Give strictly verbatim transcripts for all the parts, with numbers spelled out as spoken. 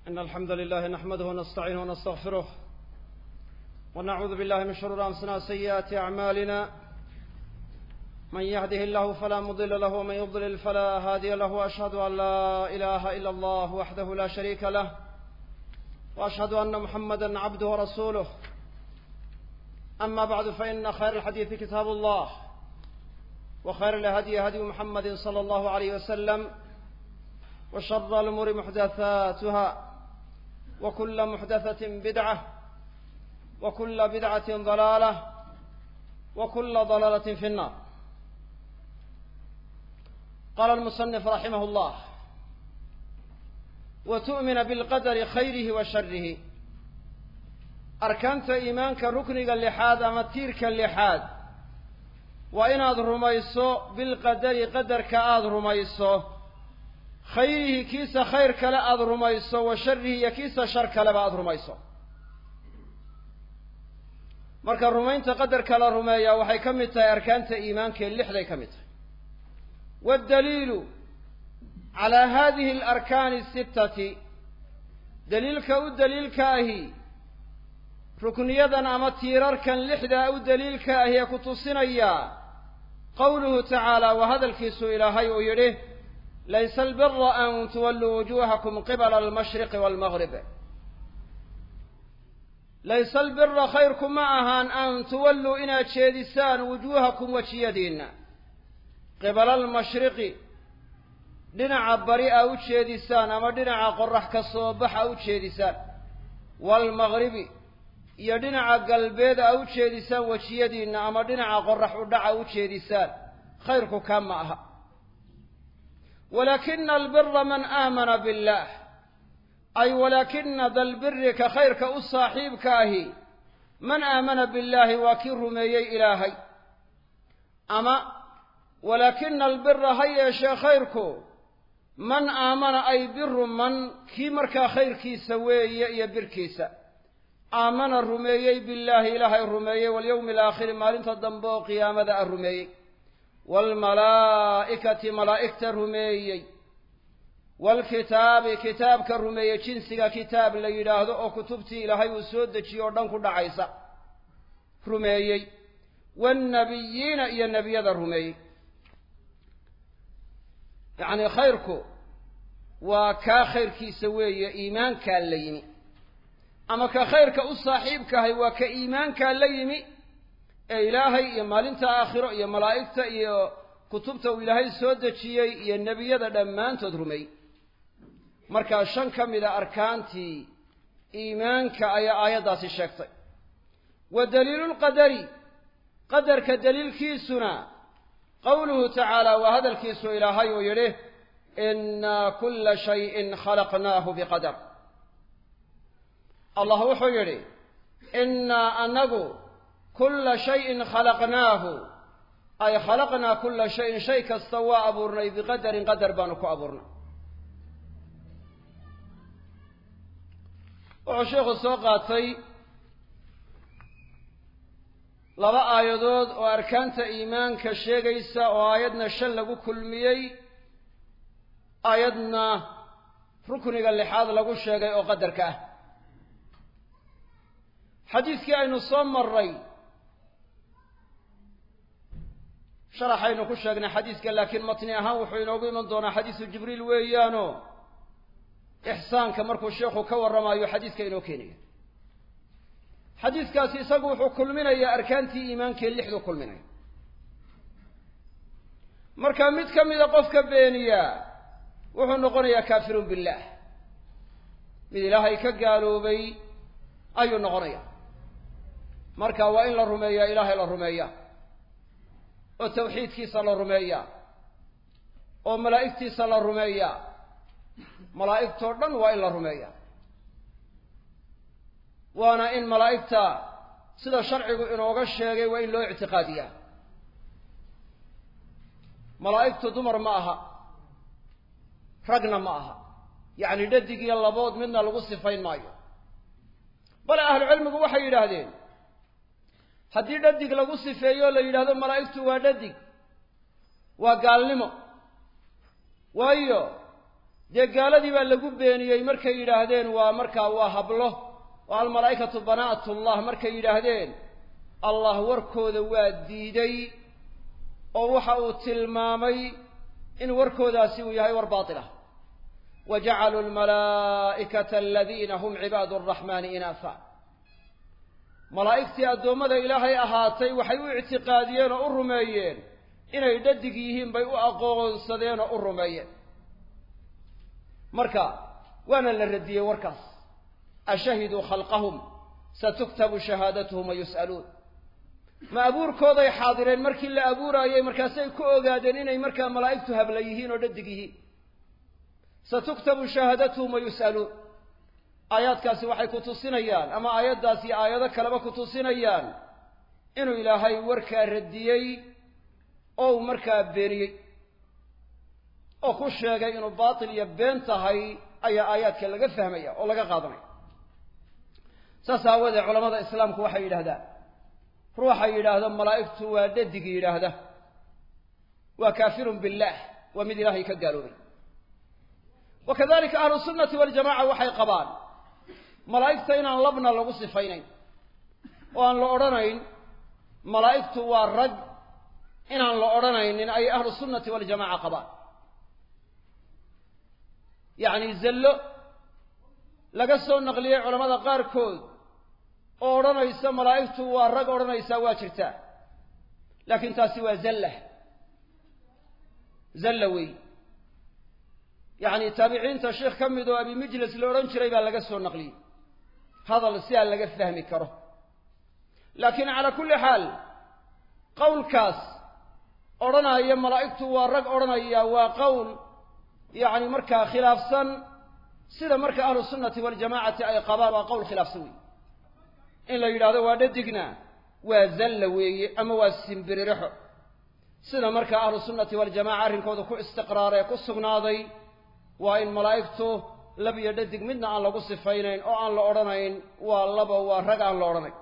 إن الحمد لله نحمده ونستعينه ونستغفره ونعوذ بالله من شرور أنفسنا وسيئات أعمالنا من يهده الله فلا مضل له ومن يضلل فلا هادي له وأشهد أن لا إله إلا الله وحده لا شريك له وأشهد أن محمدا عبده ورسوله أما بعد فإن خير الحديث كتاب الله وخير الهدي هدي محمد صلى الله عليه وسلم وشر الأمور محدثاتها وكل محدثة بدعة وكل بدعة ضلالة وكل ضلالة في النار. قال المصنف رحمه الله: وتؤمن بالقدر خيره وشره. أركانت إيمانك ركنك اللحاد أما تيرك اللحاد وإن أظهر ميسو بالقدر قدر كأظهر ميسو خيره كيس خير كلا أظهر ميسو وشره يكيس شر كلا أظهر ميسو. marka rumaynta qadarka la rumeeyaa waxay ka mid tahay arkaanta iimaanka lixday ka mid tahay. والدليل على هذه الأركان الستة دليلك والدليل كاهي ركنيدا أما تيراركا لحدا والدليل كاهي كتصنيا قوله تعالى: وهذا الكيس إلهي ويريه ليس البر أن تولوا وجوهكم قبل المشرق والمغرب. ليس البر خيركم معها أن تولوا إنا تشيدسان وجوهكم وشيدين قبل المشرق دنع بريء أو تشيدسان أما دنع قرح كالصباح أو تشيدسان والمغرب يدنع قلبيد أو تشيدسان وشيدين أما دنع قرح ودع أو تشيدسان خيركم كان معها. ولكن البر من آمن بالله، أي ولكن ذا البر كخير كأصاحب كاهي من آمن بالله وكر ميي إلهي. أما ولكن البر هيا شا خيركو من آمن أي بر من كيمر كخير كي سوي يبر كيسا آمن الرميي بالله إلهي الرميي واليوم الآخر ما لنت الضنبو قيامة الرميي والملائكة ملائكة الرميي والكتاب كتاب كرمية جنسك كتاب اللي يلاهدو أو كتبتي إلهي وسود تشيوردان كل عيسى رميي والنبيين إيا النبي هذا رميي. يعني خيركو وكاخير كي سوي إيمان كالليمي. أما كخير كأصاحبك هو كإيمان كالليمي إلهي إيا مالنت آخر إيا ملائكة إيا كتبته إلهي سود تشيي إيا النبي هذا دمان تدرمي. marka shan kamida arkaantii iimaanka ayaa aayadaasi sheegtay. wadaliilul qadari qadarka daliilkiisuna qawluhu ta'ala wa hadha alkiisu ilaahay oo yiri inna kulla shay'in khalaqnaahu biqadar. Allah wuxuu yiri inna anagu kulla shay'in khalaqnaahu ay khalaqna kulla shay'in shay kasta waa abuurnay biqadarin qadar baanu ku abuurnay. wuxuu sheekhu soo qaatay laba aayadood oo arkaanta iimaanka sheegaysa oo aayadna shan lagu kulmiyey aayadna rukniga lixaad lagu sheegay oo qadarka ah. xadiiskii aynu soo marray sharaxaynu ku sheegnay xadiiska, laakiin matni ahaan wuxuu inoogu iman doonaa xadiisu jibriil weeyaano إحسانك مركو الشيخ كورما حديثك إنه كيني. حديث كاسي سقو حو كل منا يا أركانتي إيمانك اللي حدو كل منا. مركا متك من قفك بينيا وحو نقول يا كافر بالله. من إلهي كقالوا بي أي نغريا. مركا وإن للرمية إله للرمية. والتوحيد كيس للرمية. وملائكتي صلى الرمية. ملائكة دن وإلا رمية. وأنا إن ملائكة سيدا شرعي إنه غشيغي وإن له اعتقادية. ملائكة دمر معها رقنا معها يعني ددق يلا بود منا الوصفين مايو. بل أهل العلم وحي يلاهدين هدي ددق الوصفين يولا يلاهدين ملائكة وددق وقال لهم وأيو dee gaaladii baa lagu beeniyey markay yidhaahdeen waa markaa waa hablo oo almalaa'ikatu banaatullah markay yidhaahdeen allah warkooda waa diiday oo waxa uu tilmaamay in warkoodaasi uu yahay war baatil ah wajacaluu almalaa'ikata aladiina hum cibaadu araxmaani inaasa malaa'igtii addoommada ilaahay ahaatay waxay u ictiqaadiyeen oo u rumeeyeen inay dhadig yihiin bay u aqoonsadeen oo u rumeeyeen marka waana la radiyey warkaas ashahiduu khalqahum satuktabu shahaadatuhum wayus'aluun ma abuurkooday xaadireen markii la abuuraayey markaasay ku ogaadeen inay markaa malaa'igtu habla yihiin oo dhadig yihiin satuktabu shahaadatuhum wayus'aluun aayaadkaasi waxay ku tusinayaan ama aayaddaas iyo aayado kaleba ku tusinayaan inuu ilaahay warkaa radiyey oo uu markaa beeniyey oo ku sheegay inuu baatil iyo been tahay ayaa aayaadka laga fahmaya oo laga qaadanaya saas aawadeed culamada islaamku waxay yidhahdaan ruuxa yidhaahdo malaa'igtu waa dhadig yidhaahda waa kaafirun billaah waa mid ilaahay ka gaaloobay wakadalika ahlu sunnati waljamaca waxay qabaan malaa'igta inaan labna lagu sifaynayn oo aan la odhanayn malaa'igtu waa rag inaan la odhanaynin ay ahlu sunnati waljamaca qabaan yacni zallo laga soo naqliyey culamada qaarkood oo odhanaysa malaa'igtu waa rag odhanaysaa waa jirtaa laakiin taasi waa zalla zalla wey yacni taabiciinta sheekh ka mid oo abi mijlis la odhan jiray baa laga soo naqliyey hadal sidaa laga fahmi karo laakiin calaa kulli xaal qowlkaas odhanaya malaa'igtu waa rag odhanaya waa qowl yacni markaa khilaafsan sida marka ahlu sunnati waljamacati ay qabaan waa qowl khilaafsan weeye in la yidhahdo waa dhadigna waa zalla weeye ama waa simbiririxo sida marka ahlu sunnati waljamaca arrinkooda ku istiqraaree ku sugnaaday waa in malaa'igtu lab iyo dhadig midna aan lagu sifaynayn oo aan la odhanayn waa laba waa rag aan la odhanayn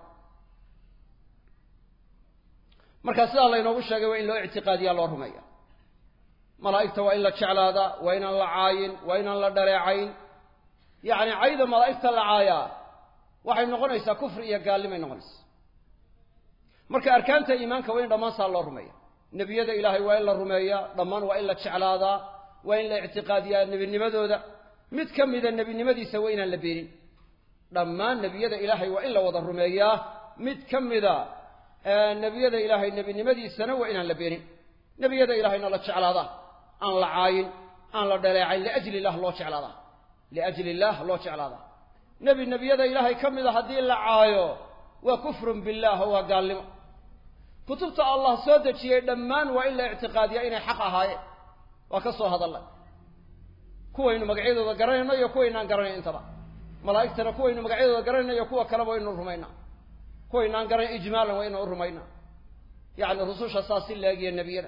marka sidaa laynoogu sheegay waa in loo ictiqaadiyaa loo rumeeya malaa'igta waa in la jeclaadaa waa inaan la caayin waa inaan la dhaleecayn yacni cayda malaa'igta la caayaa waxay noqonaysaa kufri iyo gaalnimay noqonaysaa marka arkaanta iimaanka waa in dhammaan saa loo rumeeya nebiyada ilaahay waa in la rumeeyaa dhammaan waa in la jeclaadaa waa in la ictiqaadiyaa nebinimadooda mid ka mida nebinimadiisa waa inaan la beenin dhammaan nebiyada ilaahay waa in la wada rumeeyaa mid ka mida nebiyada ilaahay nebinimadiisana waa inaan la beenin nebiyada ilaahayna la jeclaadaa aan la caayin aan la dhaleecayn liajli illah loo jeclaadaa liajli illaah loo jeclaadaa nebi nebiyada ilaahay ka mida haddii la caayo waa kufrun billaah oo waa gaalnimo kutubta allah soo dejiyey dhammaan waa in la ictiqaadiyaa inay xaq ahaayeen waa ka soo hadallay kuwaynu magacyadooda garanayno iyo kuwaynaan garanayn intaba malaa'igtana kuwaynu magacyadooda garanayno iyo kuwa kaleba waynu rumaynaa kuwaynaan garanayn ijmaalan waa inaan u rumaynaa yacni rususha saas si laagiya nebiyada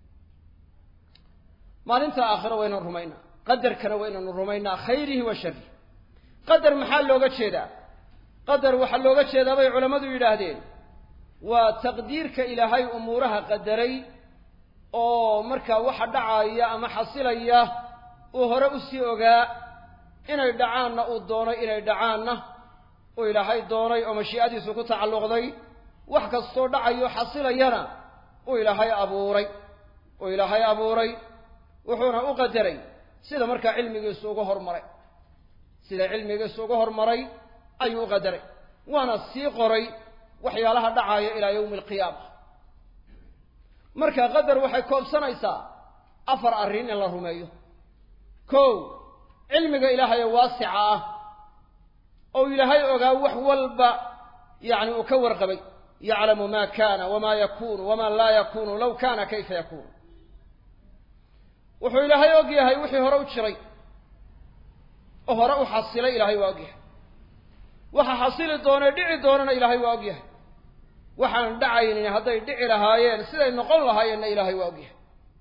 maalinta aakhiro waynaan rumaynaa qadarkana waa inaanu rumaynaa khayrihi wa sharrihi qadar maxaa looga jeedaa qadar waxaa looga jeedaa bay culammadu yidhaahdeen waa taqdiirka ilaahay umuuraha qadaray oo markaa waxa dhacaya ama xasilaya uu hore u sii ogaa inay dhacaanna uu doonay inay dhacaanna uu ilaahay doonay oo mashii'adiisu ku tacalluqday wax kastoo dhacayo xasilayana uu ilaahay abuuray uu ilaahay abuuray wuxuuna u qadaray sida markaa cilmigiisu uga hormaray sida cilmigiisu uga hormaray ayuu u qadaray waana sii qoray waxyaalaha dhacaya ilaa yawmi alqiyaama marka qadar waxay koobsanaysaa afar arrin in la rumeeyo kow cilmiga ilaahay waasica ah oo ilaahay ogaa wax walba yacni uu ka warqabay yaclamu maa kaana wamaa yakuunu wamaa laa yakuunu low kaana kayfa yakuunu wuxuu ilaahay og yahay wixii hore u jiray oo hore u xasilay ilaahay waa og yahay waxa xasili doonay dhici doonana ilaahay waa og yahay waxaan dhacaynin hadday dhici lahaayeen siday noqon lahaayeenna ilaahay waa og yahay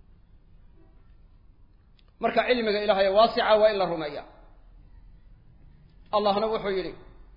marka cilmiga ilaahay waasica waa in la rumeeyaa allahna wuxuu yidhi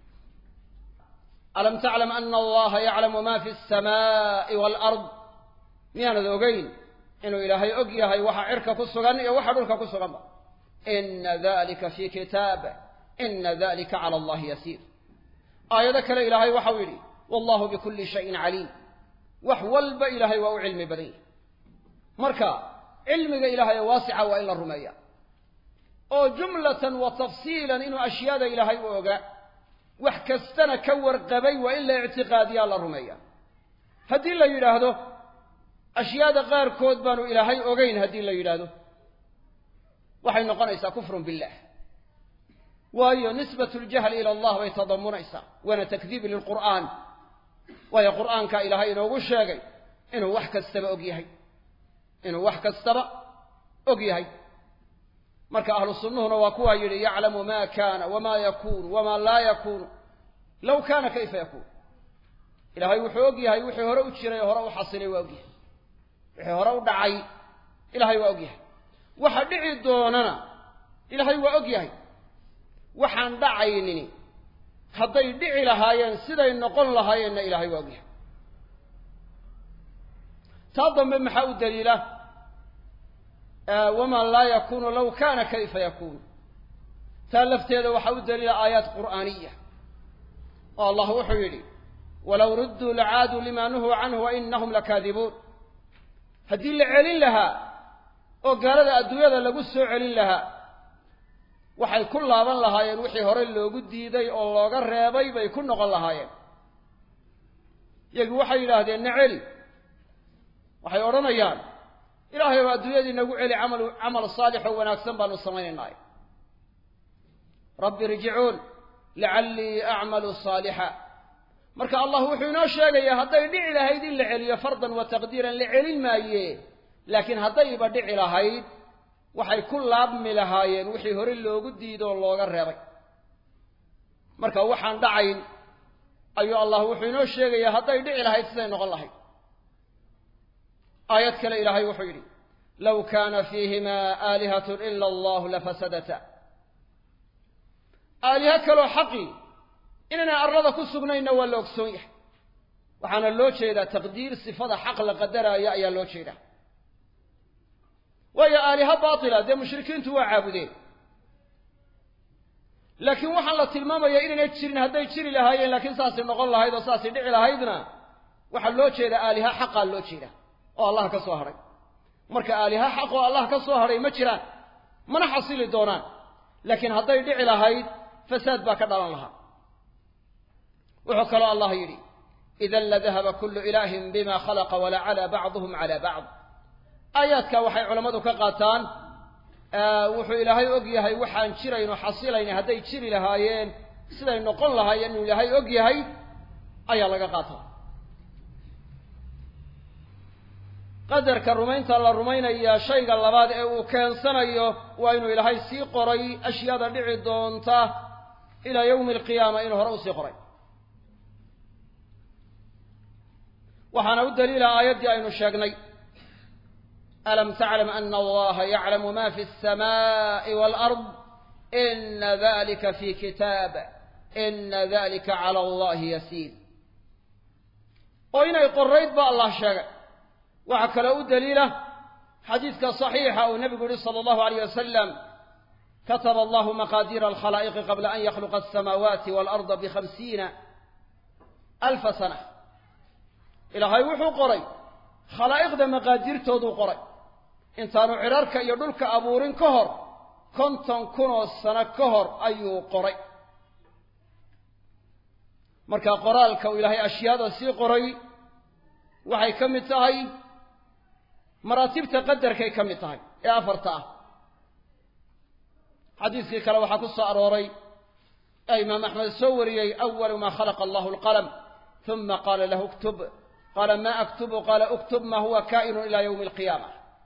alam taclam ana allaha yaclamu ma fi alsamaa'i waalard miyaanad ogeyn inuu ilaahay og yahay waxa cirka ku sugan iyo waxa dhulka ku suganba إن ذلك في كتاب إن ذلك على الله يسير. آية كلا إلهي وحويري والله بكل شيء عليم وحول بإلهي وعلم بديه مركا علمك إلهي واسعة وإلا الرمية أو جملة وتفصيلا إنه أشياء إلهي ووقع وحكستنا كور قبي وإلا اعتقادي الله الرمية هدي الله يلاهده أشياء غير كود بانو إلهي وقين هدي الله يلاهده وحين قنيسا كفر بالله وهي نسبة الجهل إلى الله ويتضمن إيسا وانا تكذيب للقرآن وهي قرآن كإلهي إنه وشاقي إنه وحك السبا أقيهي إنه وحك السبا أقيهي مركا أهل السنة نواكوها يلي يعلم ما كان وما يكون وما لا يكون لو كان كيف يكون إلهي وحي أقيهي وحي هرأو تشيري هرأو حصيني وأقيه وحي هرأو دعي إلهي وأقيه وحدعي دوننا إلهي وأقيهي waxaan dhacaynini hadday dhici lahaayeen siday noqon lahaayeenna ilaahay waa ogyahay taa dambe maxaa u daliila wamaa laa yakuunu low kaana kayfa yakuunu taa lafteeda waxaa u daliila aayaat qur'aaniya oo allah wuxuu yidhi walow rudduu lacaaduu limaa nuhuu canhu wainahum lakaadibuun haddii la celin lahaa oo gaalada adduunyada lagu soo celin lahaa waxay ku laaban lahaayeen wixii hore loogu diiday oo looga reebay bay ku noqon lahaayeen iyagu waxay yidhaahdeen naceli waxay odhanayaan ilaahay waa adduunyadii nagu celi camal camal saalix oo wanaagsan baanu samaynaynaa rabbi rjicuun lacallii acmalu saalixa marka allah wuxuu inoo sheegayaa hadday dhici lahayd in la celiyo fardan wa taqdiiran la celin maaye laakiin haddayba dhici lahayd waxay ku laabmi lahaayeen wixii hore loogu diido oo looga reebay marka waxaan dhacayn ayuu allah wuxuu inoo sheegayaa hadday dhici lahayd siday noqon lahayd aayad kale ilaahay wuxuu yidhi low kaana fiihimaa aalihatun ila allahu lafasadata aaliha kaloo xaqii inayna arlada ku sugnayna waa la ogsoon yahay waxaana loo jeedaa taqdiir sifada xaq la qadaraayo ayaa loo jeedaa waayo aaliha baatila dee mushrikiintu waa caabudeen laakiin waxaan la tilmaamayaa inaynay jirin hadday jiri lahaayeen laakiin saasay noqon lahayd oo saasay dhici lahaydna waxaa loo jeedaa aaliha xaqaa loo jeeda oo allah ka soo hadhay marka aaliha xaq oo allah ka soo hadhay ma jiraan mana xasili doonaan laakiin hadday dhici lahayd fasaad baa ka dhalan lahaa wuxuu kaloo allah yidhi idan ladahaba kullu ilaahin bima khalaqa walacala bacduhum cala bacd aayaadka waxay culammadu ka qaataan wuxuu ilaahay og yahay waxaan jirayno xasilayna hadday jiri lahaayeen siday noqon lahaayeen inuu ilaahay og yahay ayaa laga qaataa qadarka rumaynta la rumaynaya shayga labaad ee uu keensanayo waa inuu ilaahay sii qoray ashyaada dhici doonta ilaa yawmi alqiyaama inuu hore usii qoray waxaana u daliila aayaddii aynu sheegnay ألم تعلم أن الله يعلم ما في السماء والأرض إن ذلك في كتاب إن ذلك على الله يسير وإن يقريت بأ الله شاء وعكله دليله حديثك صحيح والنبي صلى الله عليه وسلم كتب الله مقادير الخلائق قبل أن يخلق السماوات والأرض بخمسين ألف سنة إلى هاي وحو قري خلائق ده مقادير تودو قري intaanu cirarka iyo dhulka abuurin ka hor konton kun oo sano ka hor ayuu qoray marka qoraalka uu ilaahay ashyaada sii qoray waxay ka mid tahay maraatibta qadarkay ka mid tahay ee afarta ah xadiiskii kale waxaa ku soo arooray ee imaam axmed soo wariyey awalu maa khalaqa allahu alqalam uma qaala lahu uktub qaala ma aktubu qaala uktub ma huwa kaa'inu ila yawmi alqiyaama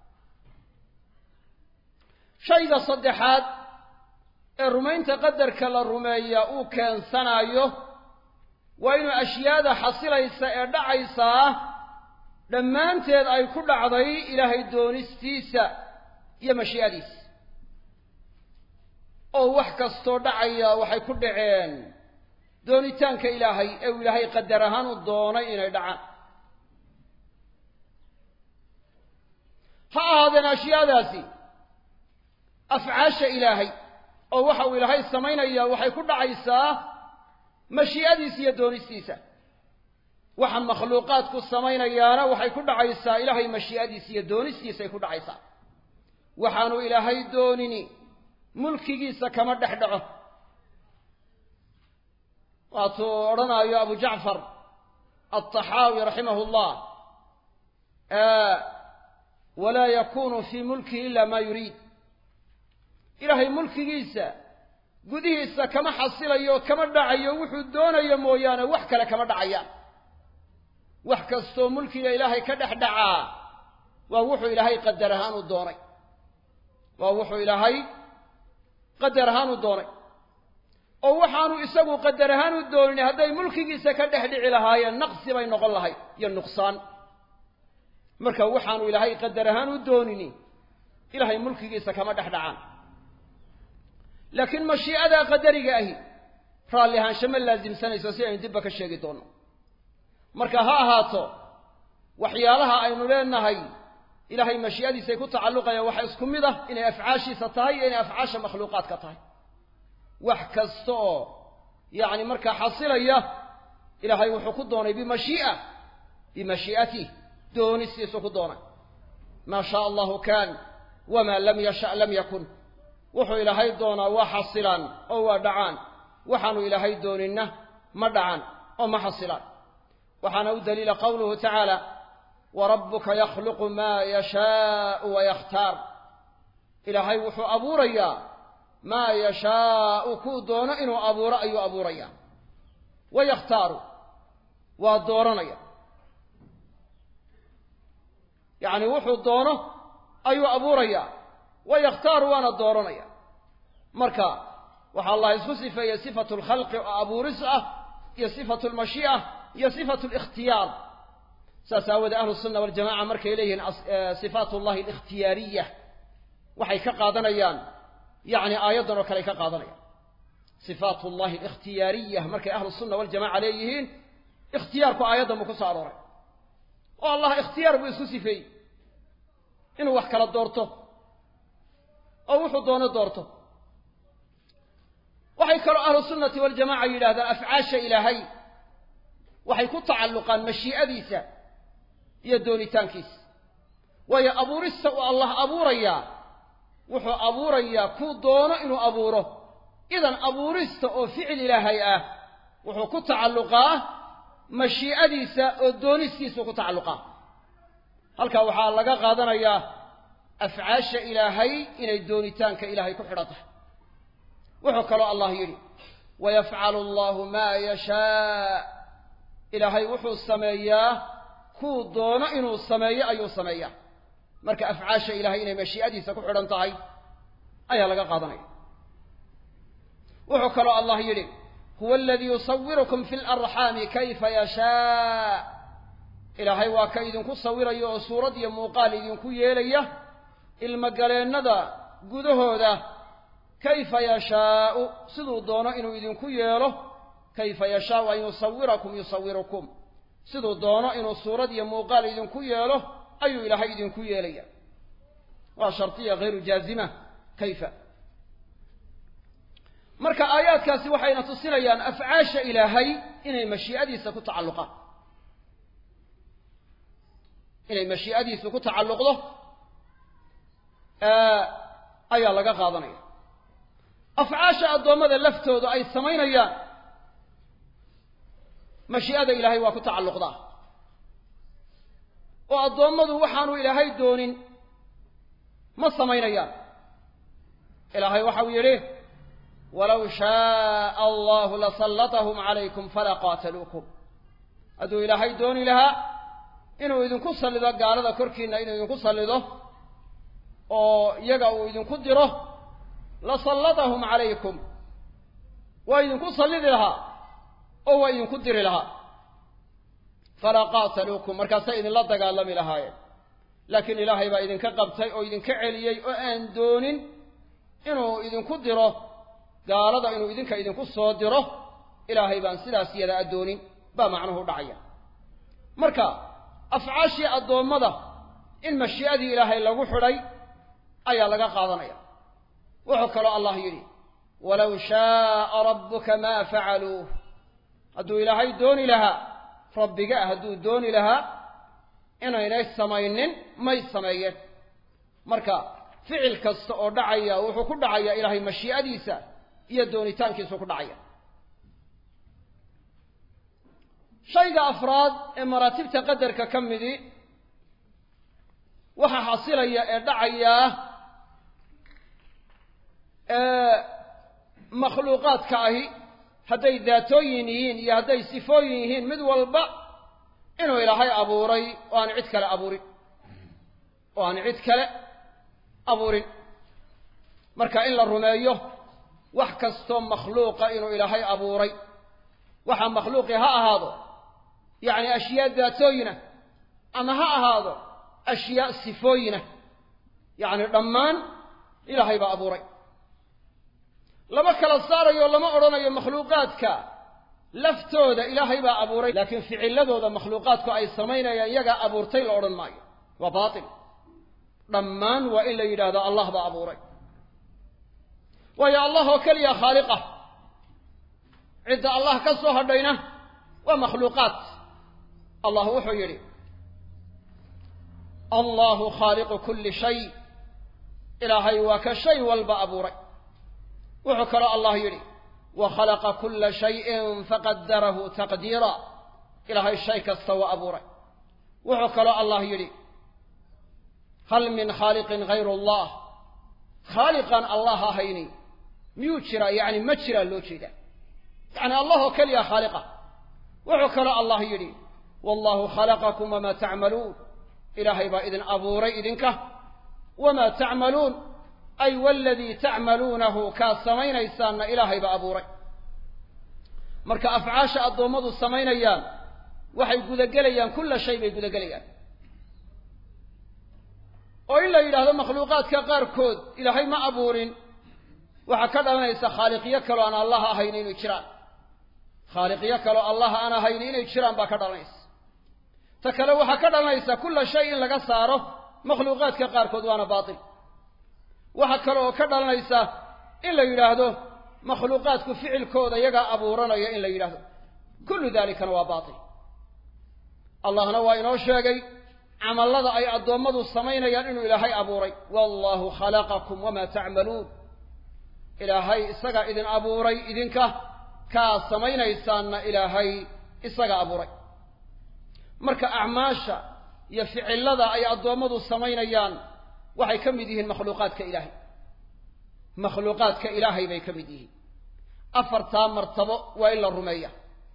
shayga saddexaad ee rumaynta qadarka la rumeeya uu keensanayo waa inuu ashyaada xasilaysa ee dhacaysaa dhammaanteed ay ku dhacday ilaahay doonistiisa iyo mashii'adiisa oo wax kastoo dhacaya waxay ku dhaceen doonitaanka ilaahay ee uu ilaahay qadar ahaan u doonay inay dhacaan ha ahaadeen ashyaadaasi afcaasha ilaahay oo waxa uu ilaahay samaynayaa waxay ku dhacaysaa mashii'adiisa iyo doonistiisa waxa makhluuqaadku samaynayaana waxay ku dhacaysaa ilaahay mashii'adiisa iyo doonistiisa ay ku dhacaysaa waxaanu ilaahay doonini mulkigiisa kama dhex dhaco waatuu odhanaayo abu jacfar alطaxaawi raximahu llah walaa yakunu fii mulkihi ila ma yuriid ilaahay mulkigiisa gudihiisa kama xasilayo kama dhacayo wuxuu doonayo mooyaane wax kale kama dhacayaan wax kastoo mulkiga ilaahay ka dhex dhacaa waa wuxuu ilaahay qadar ahaan u doonay waa wuxuu ilaahay qadar ahaan u doonay oo waxaanu isagu qadar ahaan u doonin hadday mulkigiisa ka dhex dhici lahaayeen naqsi bay noqon lahayd iyo nuqsaan marka waxaanu ilaahay qadar ahaan u doonini ilaahay mulkigiisa kama dhex dhacaan laakiin mashii'ada qadariga ahi raalli ahaansho ma laasimsanayso si aynu dibba ka sheegi doonno marka ha ahaato waxyaalaha aynu leenahay ilaahay mashii'adiisay ku tacalluqayaan waxa isku mid ah inay afcaashiisa tahay iyo inay afcaasha makhluuqaadka tahay wax kasta oo yacni markaa xasilaya ilaahay wuxuu ku doonay bimashii'a bimashii'atih doonistiisu ku doonay maa shaa allahu kaan wamaa lam yasha lam yakun wuxuu ilaahay doonaa waa xasilaan oo waa dhacaan waxaanu ilaahay dooninna ma dhacaan oo ma xasilaan waxaana u daliila qowluhu tacaala warabbuka yakhluqu maa yashaau wayakhtaar ilaahay wuxuu abuurayaa maa yashaau kuu doono inuu abuuro ayuu abuurayaa wayakhtaaru waa dooranaya yacni wuxuu doono ayuu abuurayaa wayakhtaaru waana dooranaya marka waxaa allah isku sifeeyey sifatu lkhalqi oo abuuris ah iyo sifatu lmashii'a iyo sifatu likhtiyaar saas aawoodee ahlu sunna waljamaca markay leeyihiin sifaat llahi alikhtiyaariya waxay ka qaadanayaan yacni aayaddan oo kale ay ka qaadanayaan sifaat llahi alikhtiyaariya markay ahlu sunna waljamaca leeyihiin ikhtiyaarku aayaddan buu ku soo arooray oo allah ikhtiyaar buu isku sifeeyey inuu wax kala doorto oo wuxuu doono doorto waxay kaloo ahlu sunnati waljamaca yidhahdaan afcaasha ilaahay waxay ku tacalluqaan mashii'adiisa iyo doonitaankiisa waayo abuurista uu allah abuurayaa wuxuu abuurayaa kuu doono inuu abuuro idan abuurista oo ficil ilaahay ah wuxuu ku tacalluqaa mashii'adiisa oo doonistiisuu ku tacalluqaa halkaa waxaa laga qaadanayaa afcaasha ilaahay inay doonitaanka ilaahay ku xidhan tahay wuxuu kaloo allah yidhi wayafcalu allahu maa yashaa ilaahay wuxuu sameeyaa kuu doono inuu sameeyo ayuu sameeyaa marka afcaasha ilaahay inay mashii'adiisa ku xidhan tahay ayaa laga qaadanaya wuxuu kaloo allah yidhi huwa aladii yusawirukum fi larxaami kayfa yashaa ilaahay waa ka idinku sawiraya oo suurad iyo muuqaal idinku yeelaya ilmogaleennada gudahooda kayfa yashaau siduu doono inuu idinku yeelo kayfa yashaau an yusawirakum yusawirukum siduu doono inuu suurad iyo muuqaal idinku yeelo ayuu ilaahay idinku yeelaya waa shartiya hayru jaazima kayfa marka aayaadkaasi waxayna tusinayaan afcaasha ilaahay inay mashii'adiisa ku tacalluqaan inay mashii'adiisu ku tacalluqdo ayaa laga qaadanaya afcaasha addoommada laftooda ay samaynayaan mashii'ada ilaahay waa ku tacalluqdaa oo addoommadu waxaanu ilaahay doonin ma samaynayaan ilaahay waxau yidhi walow shaaa allahu lasallatahum calaykum falaa qaataluukum hadduu ilaahay dooni lahaa inuu idinku sallido gaalada korkiinna inuu idinku sallido oo iyaga uu idinku diro lasallatahum calaykum waa idinku sallidi lahaa oo waa idinku diri lahaa falaa qaataluukum markaasay idinla dagaalami lahaayeen laakiin ilaahay baa idinka qabtay oo idinka celiyey oo aan doonin inuu idinku diro gaalada inuu idinka idinku soo diro ilaahay baan sidaas yada addoonin baa macnuhu dhacaya marka afcaashii addoommada in mashii'adii ilaahay lagu xidhay ayaa laga qaadanaya وحكر الله يري ولو شاء ربك ما فعلوه هدو إلهي دون لها ربك هدو دون لها إنه إلهي السماينين ما يسمايين مركا فعل كست أو دعيا وحكو دعيا إلهي مشيئة ديسا يدوني تانكي سوكو دعيا شيء أفراد مراتب تقدر ككم دي وحا حاصل يا دعيا أه مخلوقات كاهي هدي ذاتوينيين يا هدي صفوينيين مد والبا إنه إلهي أبوري وأنا عدك لأبوري وأنا عدك لأبوري مركا إلا الرمايو وحكستم مخلوقا إنه إلهي أبوري وحا مخلوقي ها هذا يعني أشياء ذاتوينة أما ها هذا أشياء صفوينة يعني الرمان إلهي بأبوري لما كلا صار يو لما أرنا يو مخلوقاتك لفتو ذا إلهي بأبوري لكن في علده ذا مخلوقاتك أي سمينا يجا أبورتي الأرن ماي وباطل رمان وإلا يراد الله بأبوري ويا الله كليا خالقه عند الله كسوها بينه ومخلوقات الله وحيري الله خالق كل شيء إلهي وكشيء والبأبوري وحكر الله يري وخلق كل شيء فقدره تقديرا إلهي الشيء كستوى أبوري وحكر الله يري هل من خالق غير الله خالقا الله هيني ميوتشرا يعني متشرا لوتشيدا يعني الله كليا خالقه وحكر الله يري والله خلقكم وما تعملون إلهي بإذن أبوري إذنك وما تعملون أي والذي تعملونه كالسمين إسان إلهي بأبوري مركا أفعاش الضومض السمين أيام وحي قد قليان كل شيء بيقود قليان وإلا إله مخلوقات كغير كود إلهي ما أبورين وحكذا ليس خالق يكلو أنا الله هينين إجران خالق يكلو الله أنا هينين إجران بكذا ليس تكلو حكذا ليس كل شيء لقى صاره مخلوقات كغير كود وأنا باطل وحكلو كذا ليس إلا يلاهده مخلوقات كفعل كود يقع أبورنا إلا يلاهده كل ذلك هو باطل الله نوى إنه شاقي عمل الله أي أضمضوا السمين ينئنوا إلهي أبوري والله خلقكم وما تعملون إلهي إساق إذن أبوري إذنك كالسمين إسان إلهي إساق أبوري مركا أعماشا يفعل الله أي أضمضوا السمين ين وحي كمديه المخلوقات كإلهي مخلوقات كإلهي بي كمديه أفرتا مرتبط وإلا الرمية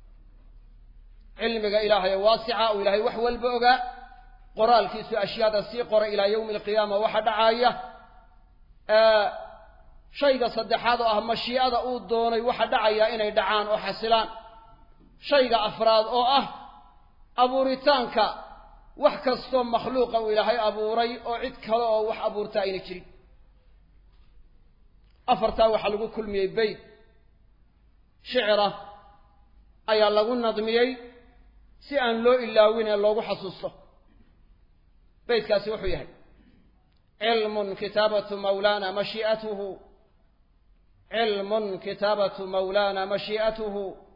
علمك إلهي واسعة وإلهي وحوى البؤغة قرال كيسو أشياء السيقر إلى يوم القيامة وحد عاية آه شيء صدح هذا أهم الشيء أود دوني وحد عاية إنه دعان وحسلان شيء أفراد أو أه أبو ريتانك وحكستم مخلوقا وإلهي أبو ري أو عدك أو وح أبو رتاين كري أفرتا وحلقوا كل مي بيت شعره أي اللغو النظميي سيان لو إلا وين اللغو حصوصه بيت كاسي وحويه علم كتابة مولانا مشيئته علم كتابة مولانا مشيئته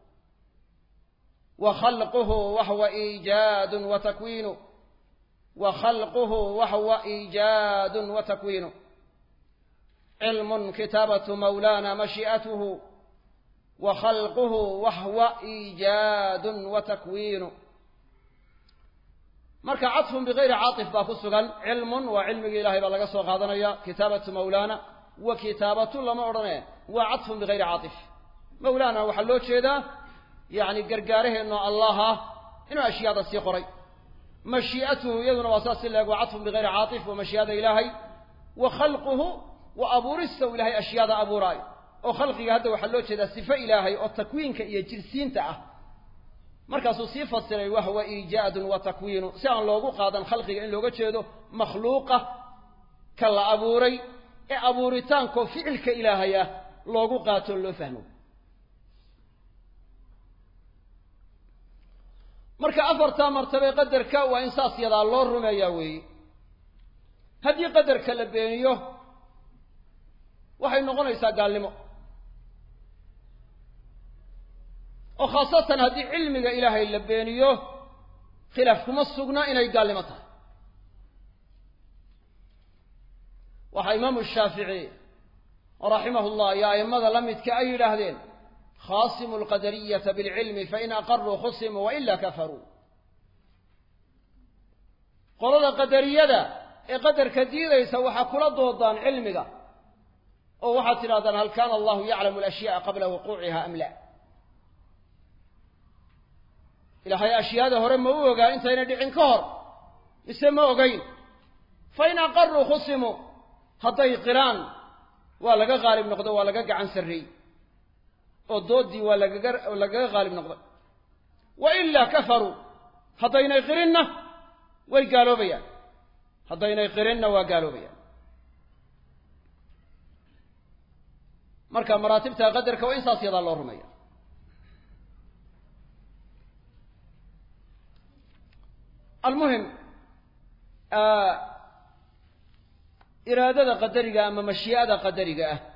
وخلقه وهو إيجاد وتكوين وخلقه وهو إيجاد وتكوين علم كتابة مولانا مشيئته وخلقه وهو إيجاد وتكوين مركا عطف بغير عاطف باكو سغان علم وعلم إلهي بلغا سو قادنيا كتابة مولانا وكتابة لما أرنيه وعطف بغير عاطف مولانا وحلو جيدا يعني قرقاره إنه الله إنه أشياء سي قري مشيئته يدنا واساس الله وعطف بغير عاطف ومشيئة إلهي وخلقه وأبو رسو إلهي أشياء أبو راي وخلقه هذا وحلو جيدا صفة إلهي والتكوين كإيا جرسين تأه markaasuu sii fasiray wahwa iijaadun wa takwiinu si aan loogu qaadan khalqiga in looga jeedo makhluuqa ka la abuuray ee abuuritaanko ficilka ilaahaya loogu qaato loo fahmo marka afarta martaba qadarka waa insaas yada loo rumeeyaa weey hadii qadarka la beeniyo waxay noqonaysaa gaalnimo oo khaasatan haddii cilmiga ilaahay la beeniyo khilaaf kuma sugna inay gaalnimo tahay waxaa imaamu shaafici raximahu llah iyo a'immada la midka ay yidhaahdeen khaasimu alqadariyata bilcilmi fain aqaruu khusimuu waila kafaruu qolada qadariyada ee qadarka diidaysa waxaa kula doodaan cilmiga oo waxaad tidhahdaan hal kaana allahu yaclamu alashyaaa qabla wuquuciha am la ilaahay ashyaada hore ma u ogaa intayna dhicin ka hor mise ma ogayn fain aqaruu khusimuu hadday qiraan waa laga qaalib noqdo waa laga gacan sarreeyey oo doodii waa lagaga lagaga qaalib noqday wa ilaa kafaruu haddaynay qirinna way gaaloobayaan haddaynay qirinna waa gaaloobayaan marka maraatibta qadarka waa in saas yadaa loo rumeeya almuhim iraadada qadariga ama mashii'ada qadariga ah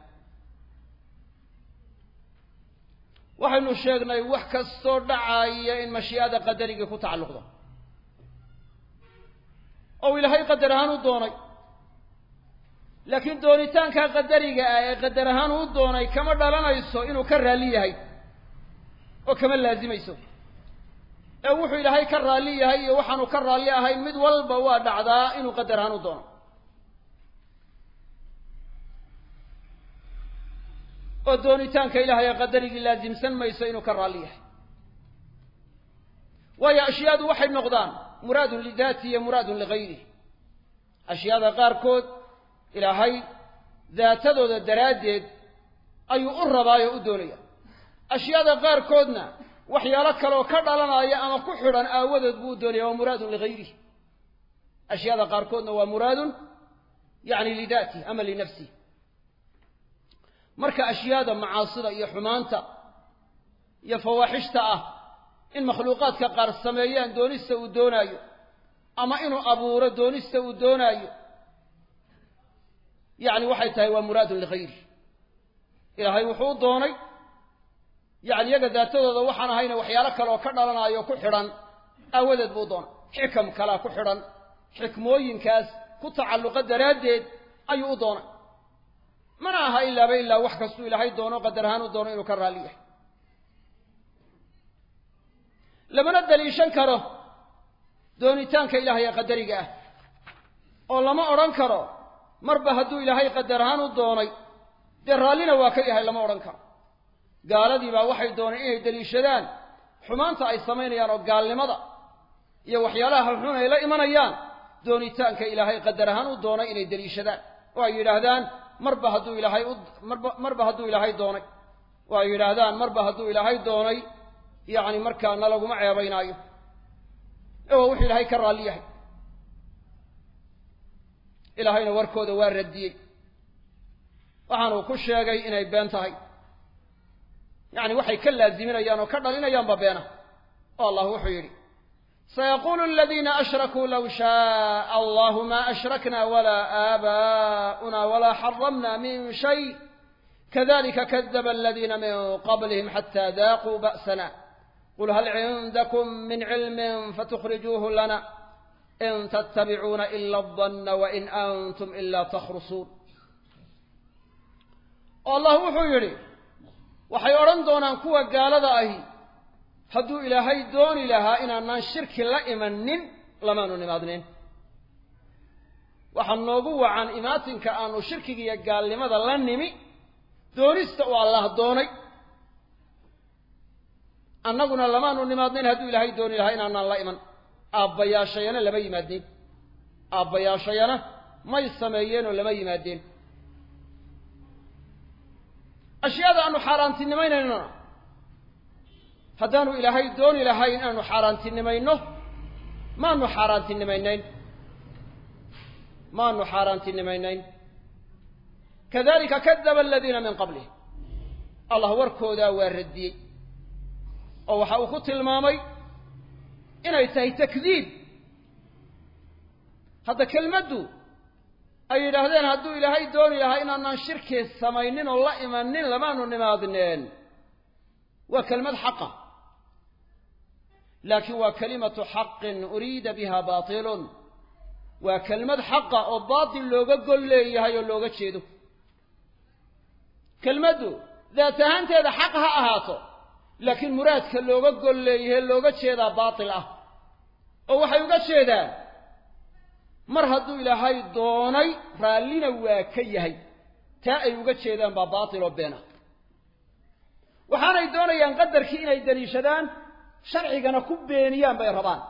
waxaynu sheegnay wax kastoo dhacaya in mashii'ada qadariga ku tacalluqdo oo ilaahay qadar ahaan u doonay laakiin doonitaanka qadariga ah ee qadar ahaan u doonay kama dhalanayso inuu ka raalli yahay oo kama laazimayso ee wuxuu ilaahay ka raalli yahay iyo waxaanu ka raalli ahayn mid walba waa dhacdaa inuu qadar ahaan u doono oo doonitaanka ilaahay qadarigii laasimsan mayso inuu ka raalli yahay waayo ashyaadu waxay noqdaan muraadun lidaati iyo muraadun ligayrihi ashyaada qaarkood ilaahay daatadooda daraaddeed ayuu u rabaayo u doonaya ashyaada qaarkoodna waxyaalo kaleoo ka dhalanaya ama ku xidhan aawadood buu u doonaya waa muraadun ligayrihi ashyaada qaarkoodna waa muraadun yacni lidaatihi ama linafsihi marka ashyaada macaasida iyo xumaanta iyo fawaaxishta ah in makhluuqaadka qaar sameeyaan doonista uu doonaayo ama inuu abuuro doonista uu doonaayo yacni waxay tahay waa muraadun ligayri ilaahay wuxuu u doonay yacni iyaga daatadooda waxaan ahayna waxyaalo kale oo ka dhalanayo ku xidhan aawadeed buu u doonay xikam kalaa ku xidhan xikmooyinkaas ku tacalluqa daraaddeed ayuu u doonay mana aha ilaaba ilaa wax kastuu ilaahay doono qadar ahaan u doono inuu ka raalli yahay lamana daliishan karo doonitaanka ilaahay ee qadariga ah oo lama odhan karo marba hadduu ilaahay qadar ahaan u doonay dee raallina waa ka yahay lama odhan karo gaaladii baa waxay dooneen inay daliishadaan xumaanta ay samaynayaan oo gaalnimada iyo waxyaalaha xun ay la imanayaan doonitaanka ilaahay qadar ahaan u doonay inay daliishadaan oo ay yidhaahdaan marba hadduu ilaahay u marba marba hadduu ilaahay doonay oo ay yidhaahdaan marba hadduu ilaahay doonay yacni markaana laguma ceebaynaayo ee waa wuxuu ilaahay ka raalli yahay ilaahayna warkooda waa radiyey waxaanuu ku sheegay inay been tahay yacni waxay ka laaziminayaan oo ka dhalinayaanba beena oo allah wuxuu yidhi سيقول الذين أشركوا لو شاء الله ما أشركنا ولا آباؤنا ولا حرمنا من شيء كذلك كذب الذين من قبلهم حتى ذاقوا بأسنا قل هل عندكم من علم فتخرجوه لنا إن تتبعون إلا الظن وإن أنتم إلا تخرصون الله وحيري وحيران دونا كوا قال ذاهي hadduu ilaahay dooni lahaa inaanaan shirki la imanin lamaanu nimaadnayn waxaa noogu wacan imaatinka aanu shirkiga iyo gaalnimada la nimi doonista uu allah doonay annaguna lamaanu nimaadnayn hadduu ilaahay dooni lahaa inaanaan la iman aabbayaashayana lama yimaadeen aabbayaashayana may sameeyeenoo lama yimaadeen ashyaada aanu xaaraantinimaynayna haddaanu ilaahay dooni lahayn inaanu xaaraantinimayno maanu xaaraantinimaynayn maanu xaaraantinimaynayn kadalika kadaba aladiina min qablihim allah warkoodaa waa radiyey oo waxa uu ku tilmaamay inay tahay takdiib hadda kelmaddu ay yidhaahdeen hadduu ilaahay dooni lahaa inaanaan shirki samaynin oo la imanin lamaanu nimaadneen waa kelmad xaqa laakiin waa kalimatu xaqin uriida biha baatilun waa kelmad xaqa oo baatil looga gol leeyahay oo looga jeedo kelmaddu daat ahaanteeda xaq ha ahaato laakiin muraadka looga gol leeyahay looga jeedaa baatil ah oo waxay uga jeedaan mar hadduu ilaahay doonay raallina waa ka yahay taa ay uga jeedaan baa baatil oo beena waxaanay doonayaan qadarkii inay daliishadaan sharcigana ku beeniyaan bay rabaan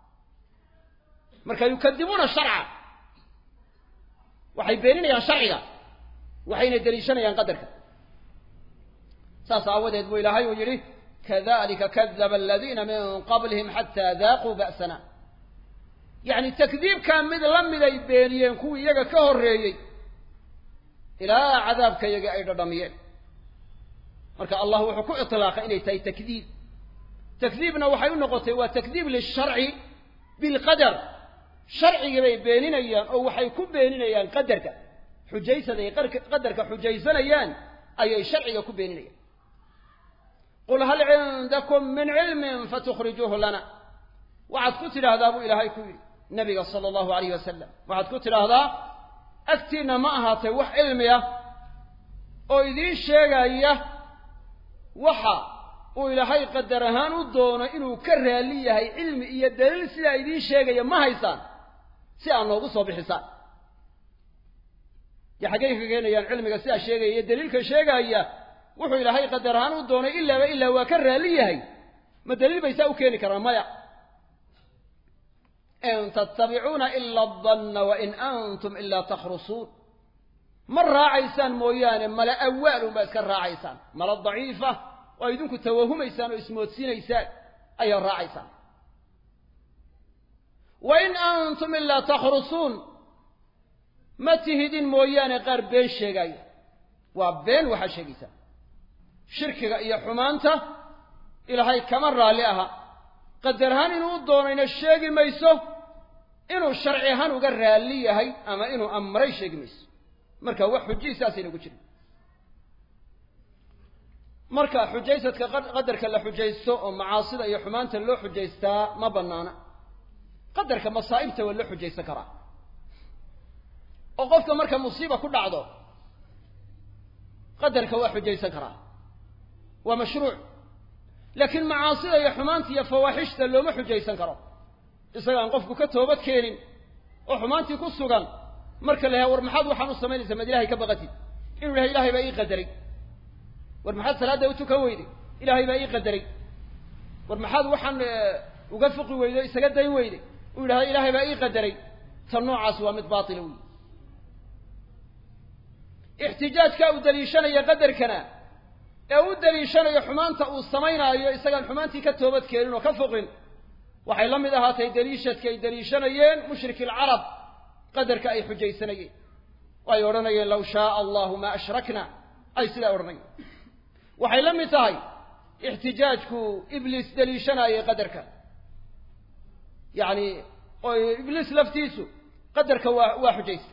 marka yukadibuuna sharca waxay beeninayaan sharciga waxayna daliishanayaan qadarka saas aawadeed buu ilaahay uu yidhi kadalika kadaba aladiina min qablihim xataa daaquu ba'sana yacni takdiibkaa mid la mid ay beeniyeen kuwii iyaga ka horreeyey ilaa cadaabka iyaga ay dhadhamiyeen marka allah wuxuu ku itlaaqay inay tahay takdiib takdiibna waxay u noqotay waa takdiib lisharci bilqadar sharcigii bay beeninayaan oo waxay ku beeninayaan qadarka xujaysada ay qadarka xujaysanayaan ayay sharciga ku beeninayaan qul hal cindakum min cilmin fatukhrijuuhu lana waxaad ku tidhaahdaa buu ilaahay ku yidhi nabiga sala allahu alayhi wasalam waxaad ku tidhaahdaa agtiinna ma ahaatay wax cilmi ah oo idiin sheegaya waxa uu ilaahay qadar ahaan u doono inuu ka raali yahay cilmi iyo daliil sidaa idiin sheegaya ma haysaan si aad noogu soo bixisaan ya xaggay ka keenayaan cilmiga sidaa sheegaya iyo daliilka sheegaya wuxuu ilaahay qadar ahaan u doonay ilaaba ilaa waa ka raali yahay ma daliil bay saa u keeni karaan maya in tattabicuuna ila adanna wain antum ilaa takhrusuun ma raacaysaan mooyaane mala awaal unbaa iska raacaysaan mala daciifa oo idinku tawahumaysaan oo ismoodsiinaysaan ayaa raacaysaan wain antum ilaa takhrusuun ma tihidin mooyaane qaar been sheegaya waa been waxaa sheegaysaa shirkiga iyo xumaanta ilaahay kama raalli aha qadar ahaan inuu u doonayna sheegi mayso inuu sharci ahaan uga raalli yahay ama inuu amray sheegi mayso marka wax xujii saasayna ugu jirin marka xujaysadka qadarka la xujaysto oo macaasida iyo xumaanta loo xujaystaa ma bannaana qadarka masaa'ibta waa loo xujaysan karaa oo qofka marka musiiba ku dhacdo qadarka waa xujaysan karaa waa mashruuc laakiin macaasida iyo xumaanta iyo fawaaxishta looma xujaysan karo isagaan qofku ka toobad keenin oo xumaantii ku sugan marka la yahay war maxaad waxaan u samaynaysaa mad ilaahay ka baqatid inuu yahay ilaahay baa ii qadaray war maxaad salaadda u tukan weyday ilaahay baa ii qadaray war maxaad waxaan uga fuqi weyday isaga dayn weyday uu yidhahda ilaahay baa ii qadaray tan noocaas waa mid baatila wey ixtijaajka uu daliishanaya qadarkana ee u daliishanayo xumaanta uu samaynaayo isagaan xumaantii ka toobad keenin oo ka foqin waxay la mid ahaatay daliishadka ay daliishanayeen mushriki alcarab qadarka ay xujaysanayeen oo ay odhanayeen law shaaa allahu maa ashrakna ay sidaa odhanayeen waxay la mid tahay ixtijaajku ibliis daliishanayay qadarka yacni oo ibliis laftiisu qadarka waa waa xujaysa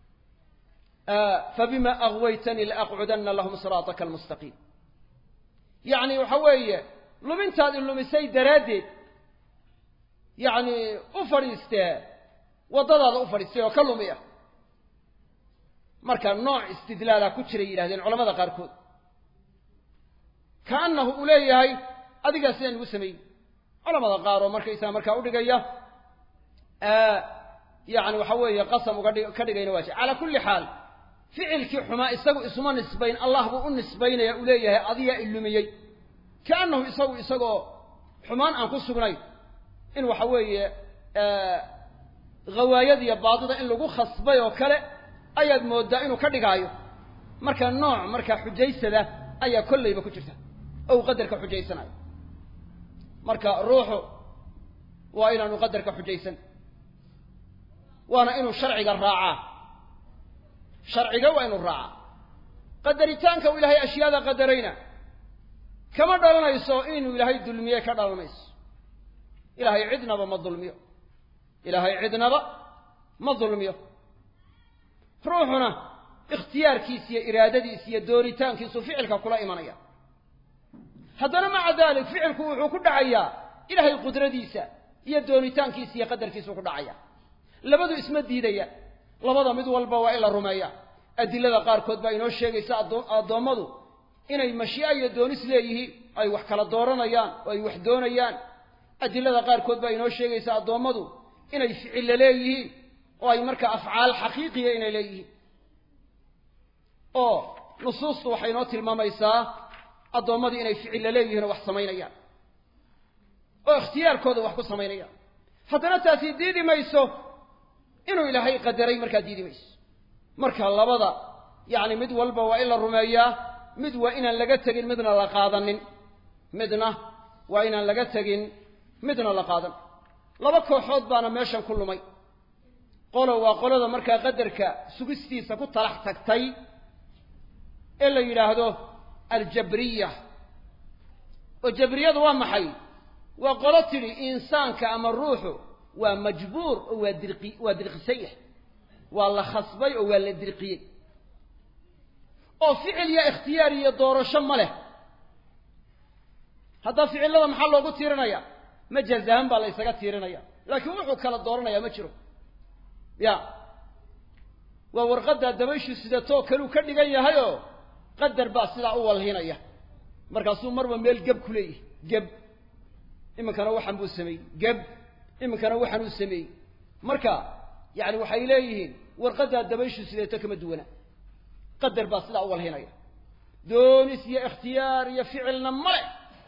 fabima aghwaytanii laaqcudanna lahum siraataka almustaqiim yacni waxa weeye lumintaad i lumisay daraaddeed yacni u fadhiistee waddadaada u fadhiistay oo ka lumiya marka nooc istidlaala ku jiray yidhahdeen culamada qaarkood kaannahu uu leeyahay adigaa sidaan igu sameeyey culamada qaar oo markaysaa markaa udhigaya yacni waxa weeye qasam uga dhig ka dhigayna waa jir calaa kulli xaal ficilkii xumaa isagu isuma nisbayn allah buu u nisbaynaya uu leeyahay adigaa ilumiyey kaannahu isagu isagoo xumaan aan ku sugnayn in waxa weeye hawaayada iyo baadida in lagu khasbay oo kale ayaad mooddaa inuu ka dhigaayo marka nooc markaa xujaysada ayaa kollayba ku jirta oo uu qadarka xujaysanayo marka ruuxu waa inaanu qadarka xujaysan waana inuu sharciga raacaa sharciga waa inuu raacaa qadaritaanka uu ilaahay ashyaada qadarayna kama dhalanayso inuu ilaahay dulmiye ka dhalanayso ilaahay cidnaba ma dulmiyo ilaahay cidnaba ma dulmiyo روحنا اختيار كيسية إرادة كيسية دوريتان كيسو فعلك كل إيمانيا هذا مع ذلك فعلك وحكو دعيا إلهي القدرة ديسا هي دوريتان كيسية قدر كيسو كدعيا لبدو اسم الديدية لبدا مد والبا وإلى الرمايا أدلة قاركود با inoo sheegaysa adoomadu inay mashii'a iyo doonis leeyihiin ay wax kala dooranayaan oo ay wax doonayaan adilada qaarkood ba inoo sheegaysa adoomadu inay ficil leeyihiin oo ay marka afcaal xaqiiqiye inay leeyihiin oo nusuustu waxay inoo tilmaamaysaa adoomadu inay ficil leeyihiin oo wax sameynayaan oo ikhtiyaarkooda wax ku sameynayaan haddana taasi diidi mayso inuu ilaahay qadaray marka diidi mayso marka labada yaani mid walba waa ila rumeeyaa mid waa inaan laga tagin midna la qaadanin midna waa inaan laga tagin midna la qaadan laba kooxood baana meeshan ku lumay qolo waa qolada marka qadarka sugistiisa ku talax tagtay ee la yiraahdo aljabriyah oo jabriyadu waa maxay waa qolo tiri insaanka ama ruuxu waa majbuur oo waa dirqi waa dirqisayh waa la khasbay oo waa la dirqiyay oo ficil ya ikhtiyaar iyo doorasho ma leh hadda ficilada maxaa loogu tiirinaya ma jazaan baa la isaga tiirinaya laakiin wuxuu kala dooranaya ma jiro ya waa warqada dabayshu sida too kale uu ka dhigan yahay oo qadar baa sida u walhinaya markaasuu marba meel gab ku leeyahay gab iminkana waxan buu sameeyay gab iminkana waxan uu sameeyay marka يعني waxay leeyihiin warqada dabayshu sideeto kama duwana qadar baa sida awal heenaya doonis iyo ikhtiyaar iyo ficilna male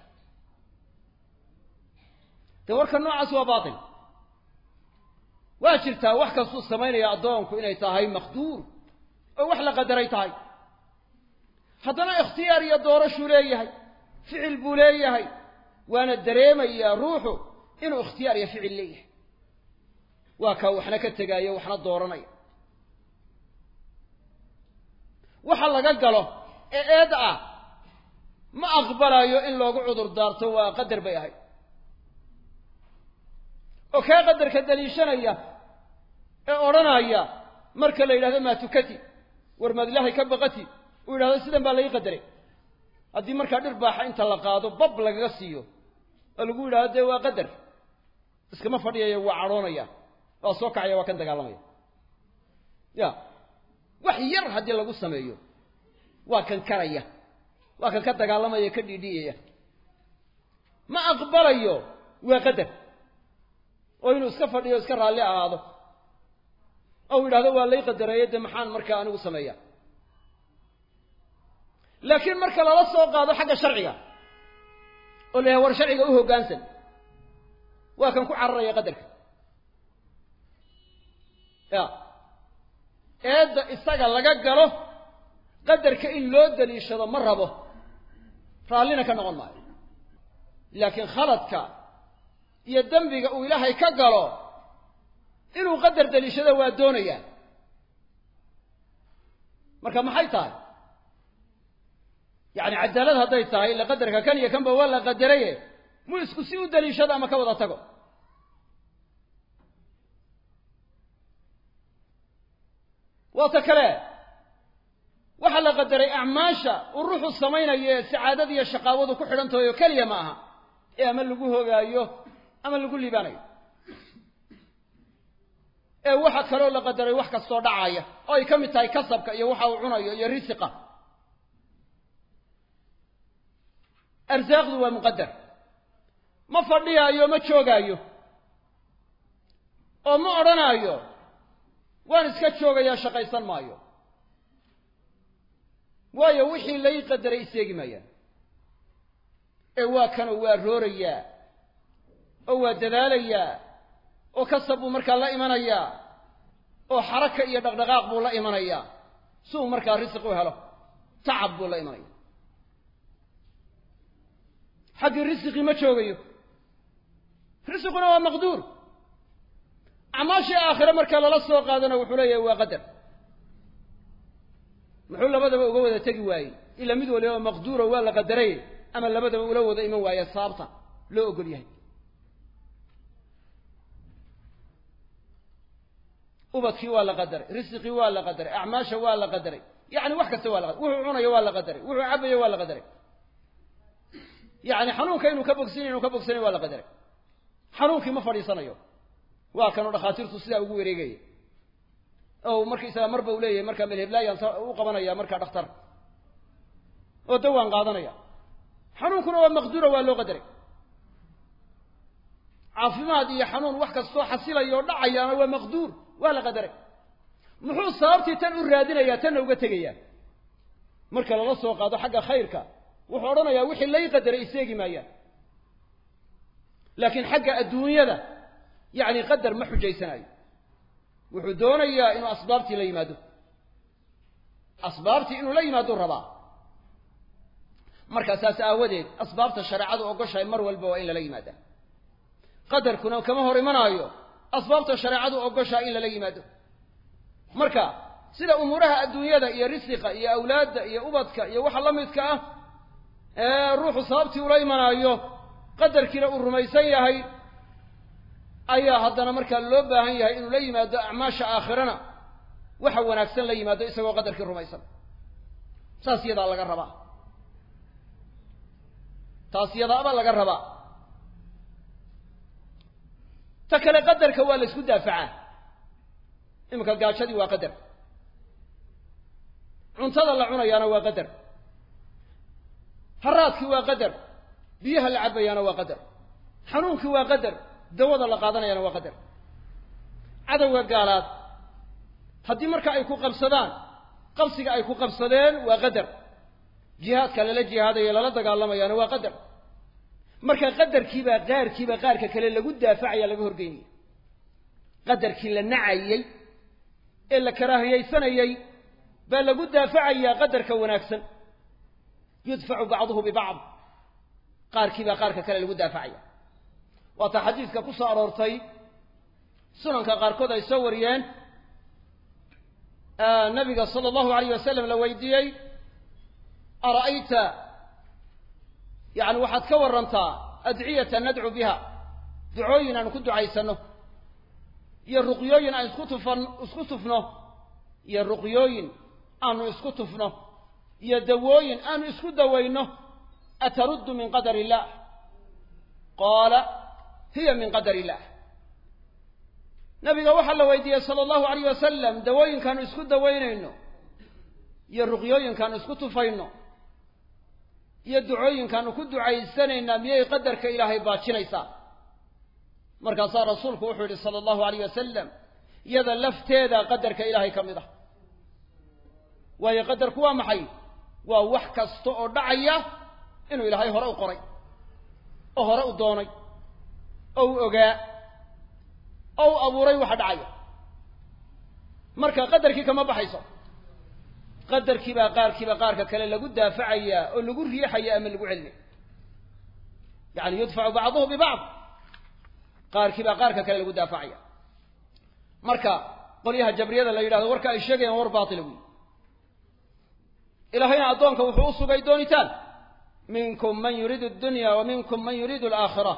tawarka noocaas waa baatil waa jirtaa wax ka soo sameynaya adoonku inay tahay maqduur oo wax la qadaray tahay haddana ikhtiyaar iyo doorasho leeyahay ficil buu leeyahay waana dareemaya ruuxu inuu ikhtiyaar iyo ficil leeyahay waa ka waxna ka tagaayo waxna dooranaya waxa laga galo ee eed ah ma aqbalayo in loogu cudur daarto waa qadar bay ahay oo ka qadarka daliishanaya ee oranaya marka la yiraahdo ma tukati war ma ilaahay ka baqati oo yiraahdo sidan baa la ii qadaray hadii marka dhir baaxa inta la qaado bab laga siiyo oo lagu yiraahdo waa qadar iskama fadhiyayo waa caroonaya oo soo kacaya waa kan dagaalamaya ya wax yar hadii lagu sameeyo waa kan karaya waa kan ka dagaalamaya ka dhidhiyaya ma aqbalayo waa qadar oo inuu iska fadhiyo iska raali ahaado oo yiraahdo waa lay qadareeyay maxaan marka anigu sameeyaa laakiin marka la soo qaado xagga sharciga oo leeyahay war sharciga u hoggaansan waa kan ku cararaya qadarka ya eeda isaga laga galo qadarka in loo daliishado ma rabo raalina ka noqon maayo laakiin khaladka iyo dambiga uu ilaahay ka galo inuu qadar daliishado waa doonaya marka maxay tahay yani cadaalad hadday tahay la qadarka kan iyo kanba waa la qadaraye mu isku si u daliishado ama ka wada tago وتكلا وحل قدر أعماشا والروح الصمينة سعادة دي الشقاوة كحرنته يكلي معها إيه أما اللي قوه أيوه أما اللي قول لي باني إيه واحد كلو لقدر واحد الصداعية أو يكمل تاي كسب يا واحد وعنا يا رزقه أرزاق هو مقدر ما فرديها أيوه ما تشوق أيوه أو ما أرنا أيوه وان iska joogaya shaqaysan maayo waayo wixii la qadaray seegmaya ee waa kan waa rooraya oo waa dadaalaya oo kasab marka la imanaya oo xaraka iyo dhaqdhaqaaq buu la imanaya soo marka risq u helo taab buu la imanaya xaqi risqi ma joogayo risquna waa maqduur عماشي آخر مركا لا سو قادنا وحوليه waa qadar muxuu labadaba uga wada tagi waayay ila mid waliba maqduura waa la qadaray ama labadaba ula wada iman waaya saabta loo ogol yahay ubadkii waa la qadaray risqii waa la qadaray acmaasha waa la qadaray yani wax kasta waa la qadaray wuxuu cunayo waa la qadaray wuxuu cabayo waa la qadaray yani xanuunka inuu ka bogsanayo inuu ka bogsanayo waa la qadaray xanuunkii ma fadhiisanayo waa kan dhakhaatiirtu sidaa ugu wareegaya oo markiisa marba uu leeyahay marka melheblaayan u qabanaya marka dhakhtar oo dawaan qaadanaya xanuunkuna waa maqdura waa loo qadaray caafimaad iyo xanuun wax kastoo xasilayo oo dhacayaana waa maqduur waa la qadaray muxuu sababtii tan u raadinayaa tanna uga tegayaa marka lala soo qaado xagga khayrka wuxuu odhanayaa wixii lay qadaray iseegi maayaan laakiin xagga adduunyada yacni qadar ma xujaysanayo wuxuu doonayaa inuu asbaabtii la yimaado asbaabtii inuu la yimaado rabaa markaa saas aawadeed asbaabta shareecadu ogoshahay mar walba waa in lala yimaadaa qadarkuna kama hor imanaayo asbaabta shareecadu ogoshaa in lala yimaado marka sida umuuraha adduunyada iyo risiqa iyo awlaadda iyo ubadka iyo waxa la midka ah ee ruuxu sababtii ula imanaayo qadarkiina uu rumaysan yahay ayaa haddana markaa loo baahan yahay inuu la yimaado acmaasha aakhirana waxa wanaagsan la yimaado isagoo qadarkii rumaysan saas yadaa laga rabaa taas yadaaba laga rabaa ta kale qadarka waa la isku daafacaa iminka gaajadii waa qadar cuntada la cunayaana waa qadar haraadkii waa qadar biyaha la cabayaana waa qadar xanuunkii waa qadar dawada la qaadanayaana waa qadar cadowga gaalaad haddii marka ay ku qabsadaan qabsiga ay ku qabsadeen waa qadar jihaadka lala jihaadayo lala dagaalamayaana waa qadar marka qadarkiibaa qaarkiiba qaarka kale lagu daafacaya laga horgeynaya qadarkii la nacayey ee la karaahiyaysanayey baa lagu daafacayaa qadarka wanaagsan yudfacu bacduhu bibacd qaarkiibaa qaarka kale lagu daafacaya waata xadiiska ku soo aroortay sunanka qaarkood ay soo wariyeen nabiga sala allahu alayh wasalam la weydiiyey ara'ayta yani waxaad ka warantaa adciyata nadcu biha ducooyin aan ku ducaysano iyo ruqyooyin aan isku tufan isku tufno iyo ruqyooyin aanu isku tufno iyo dawooyin aanu isku dawayno ataruddu min qadar illah qaala hiya min qadar illah nabiga waxaa la weydiiyey sala allahu alayh wasalam dawooyinkaanu isku dawaynayno iyo ruqyooyinkaanu isku tufayno iyo ducooyinkaanu ku ducaysanaynaa miyay qadarka ilaahay baajinaysaa markaasaa rasuulku wuxuu yidhi sala allahu alayh wasalam iyada lafteeda qadarka ilaahay ka mid ah waayo qadarku waa maxay waa wax kasta oo dhacaya inuu ilaahay hore u qoray oo hore u doonay oo u ogaa oo u abuuray waxa dhacaya marka qadarkii kama baxayso qadarkiibaa qaarkiiba qaarka kale lagu daafacayaa oo lagu riixaya ama lagu celinaya yani yudfacu bacduhu bibacd qaarkiibaa qaarka kale lagu daafacaya marka qolyaha jabriyada la yidhahdo warka ay sheegayaan war baatila wey ilaahayna addoonka wuxuu u sugay doonitaan minkum man yuriidu addunya wa minkum man yuriidu alaakhira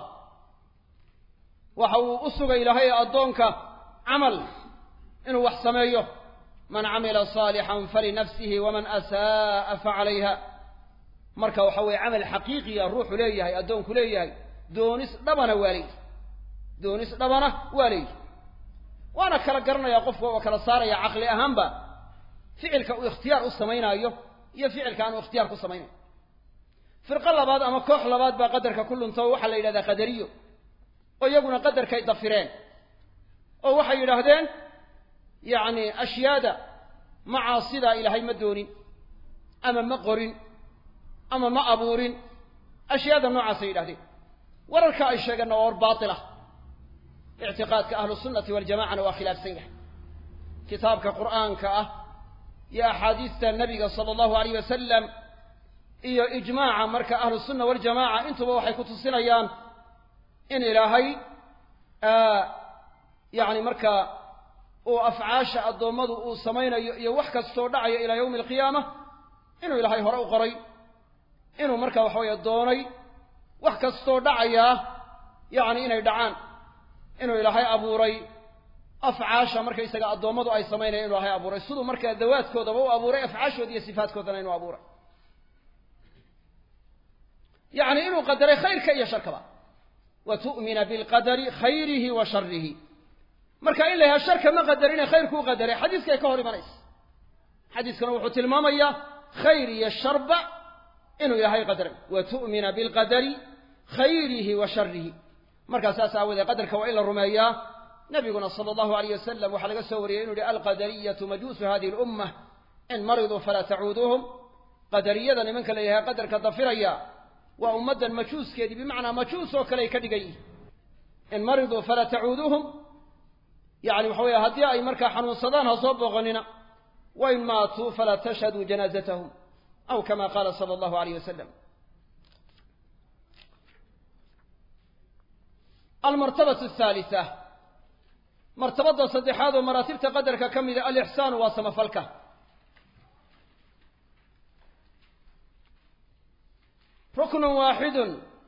waxa uu u sugay ilaahay addoonka camal inuu wax sameeyo man camila saalixan falinafsihi waman asaa'a facalayha marka waxa weeye camal xaqiiqiya ruuxu leeyahay addoonku leeyahay doonis dhabana waa leeyahy doonis dhabana waa leeyahy waana kala garanayaa qofka oo kala saaraya caqli ahaanba ficilka uu ikhtiyaar u samaynaayo iyo ficilka aan uu ikhtiyaar ku samaynayo firqo labaad ama koox labaad baa qadarka ku lunta oo waxaa la yidhahdaa qadariyo oo iyaguna qadarkay dafireen oo waxay yidhaahdeen yacni ashyaada macaasidaa ilaahay ma doonin ama ma qorin ama ma abuurin ashyaada noocaasay yidhahdeen wararka ay sheegeenna waa war baatilah ictiqaadka ahlu sunnati waljamacana waa khilaafsan yahay kitaabka qur'aanka ah iyo axaadiista nabiga sala allahu alayh wasalam iyo ijmaaca marka ahlu sunna waljamaca intuba waxay ku tusinayaan in ilaahay yani marka uu afcaasha addoommadu uu samaynayo iyo wax kastoo dhacayo ilaa yawmi alqiyaama inuu ilaahay hore u qoray inuu marka waxa weeye doonay wax kastoo dhacayaa yacni inay dhacaan inuu ilaahay abuuray afcaasha markaysaga addoommadu ay samaynayaan inuu ilaahay abuuray siduu markaa dawaadkoodaba u abuuray afcaashooda iyo sifaadkoodana inuu abuuray yacni inuu qadaray khayrka iyo sharkaba wa tu'mina bilqadari khayrihi wa sharrihi marka in la yahay sharka ma qadarine khayrku u qadaray xadiiskay ka hor imanaysa xadiiskana wuxuu tilmaamayaa khayr iyo sharba inuu ilaahay qadaray wa tu'mina bilqadari khayrihi wa sharrihi markaa saas aawadee qadarka waa in la rumeeyaa nabiguna sala allahu alayh wasalam waxaa laga soo wariyey inuu yihi alqadariyatu majuusu hadihi lummah in mariduu falaa tacuuduuhum qadariyada nimanka la yahay qadarka dafiraya waa ummaddan majuuskeedii bimacnaa majuus oo kale ay ka dhigan yihin in mariduu falaa tacuuduuhum yani waxa weeye haddii ay markaa xanuunsadaan ha soo booqanina wain maatuu falaa tashhaduu janaazatahum aw kama qaala sala allahu alayh wasalam almartabatu athaalita martabada saddexaad oo maraatibta qadarka ka mida alixsaanu waa samafalka ruknun waaxidun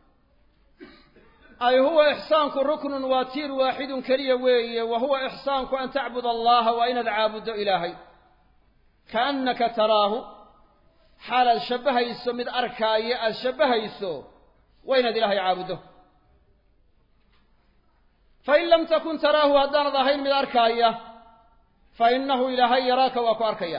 ay huwa ixsaanku ruknun waa tiir waaxidun keliya weeye wa huwa ixsaanku an tacbud allaha waa inaad caabuddo ilaahay kaannaka taraahu xaal aad shabbahayso mid arkaayo aad shabbahayso waa inaad ilaahay caabuddo fain lam takun taraahu haddaanad ahayn mid arkaaya fa inahu ilaahay yaraaka waa ku arkaya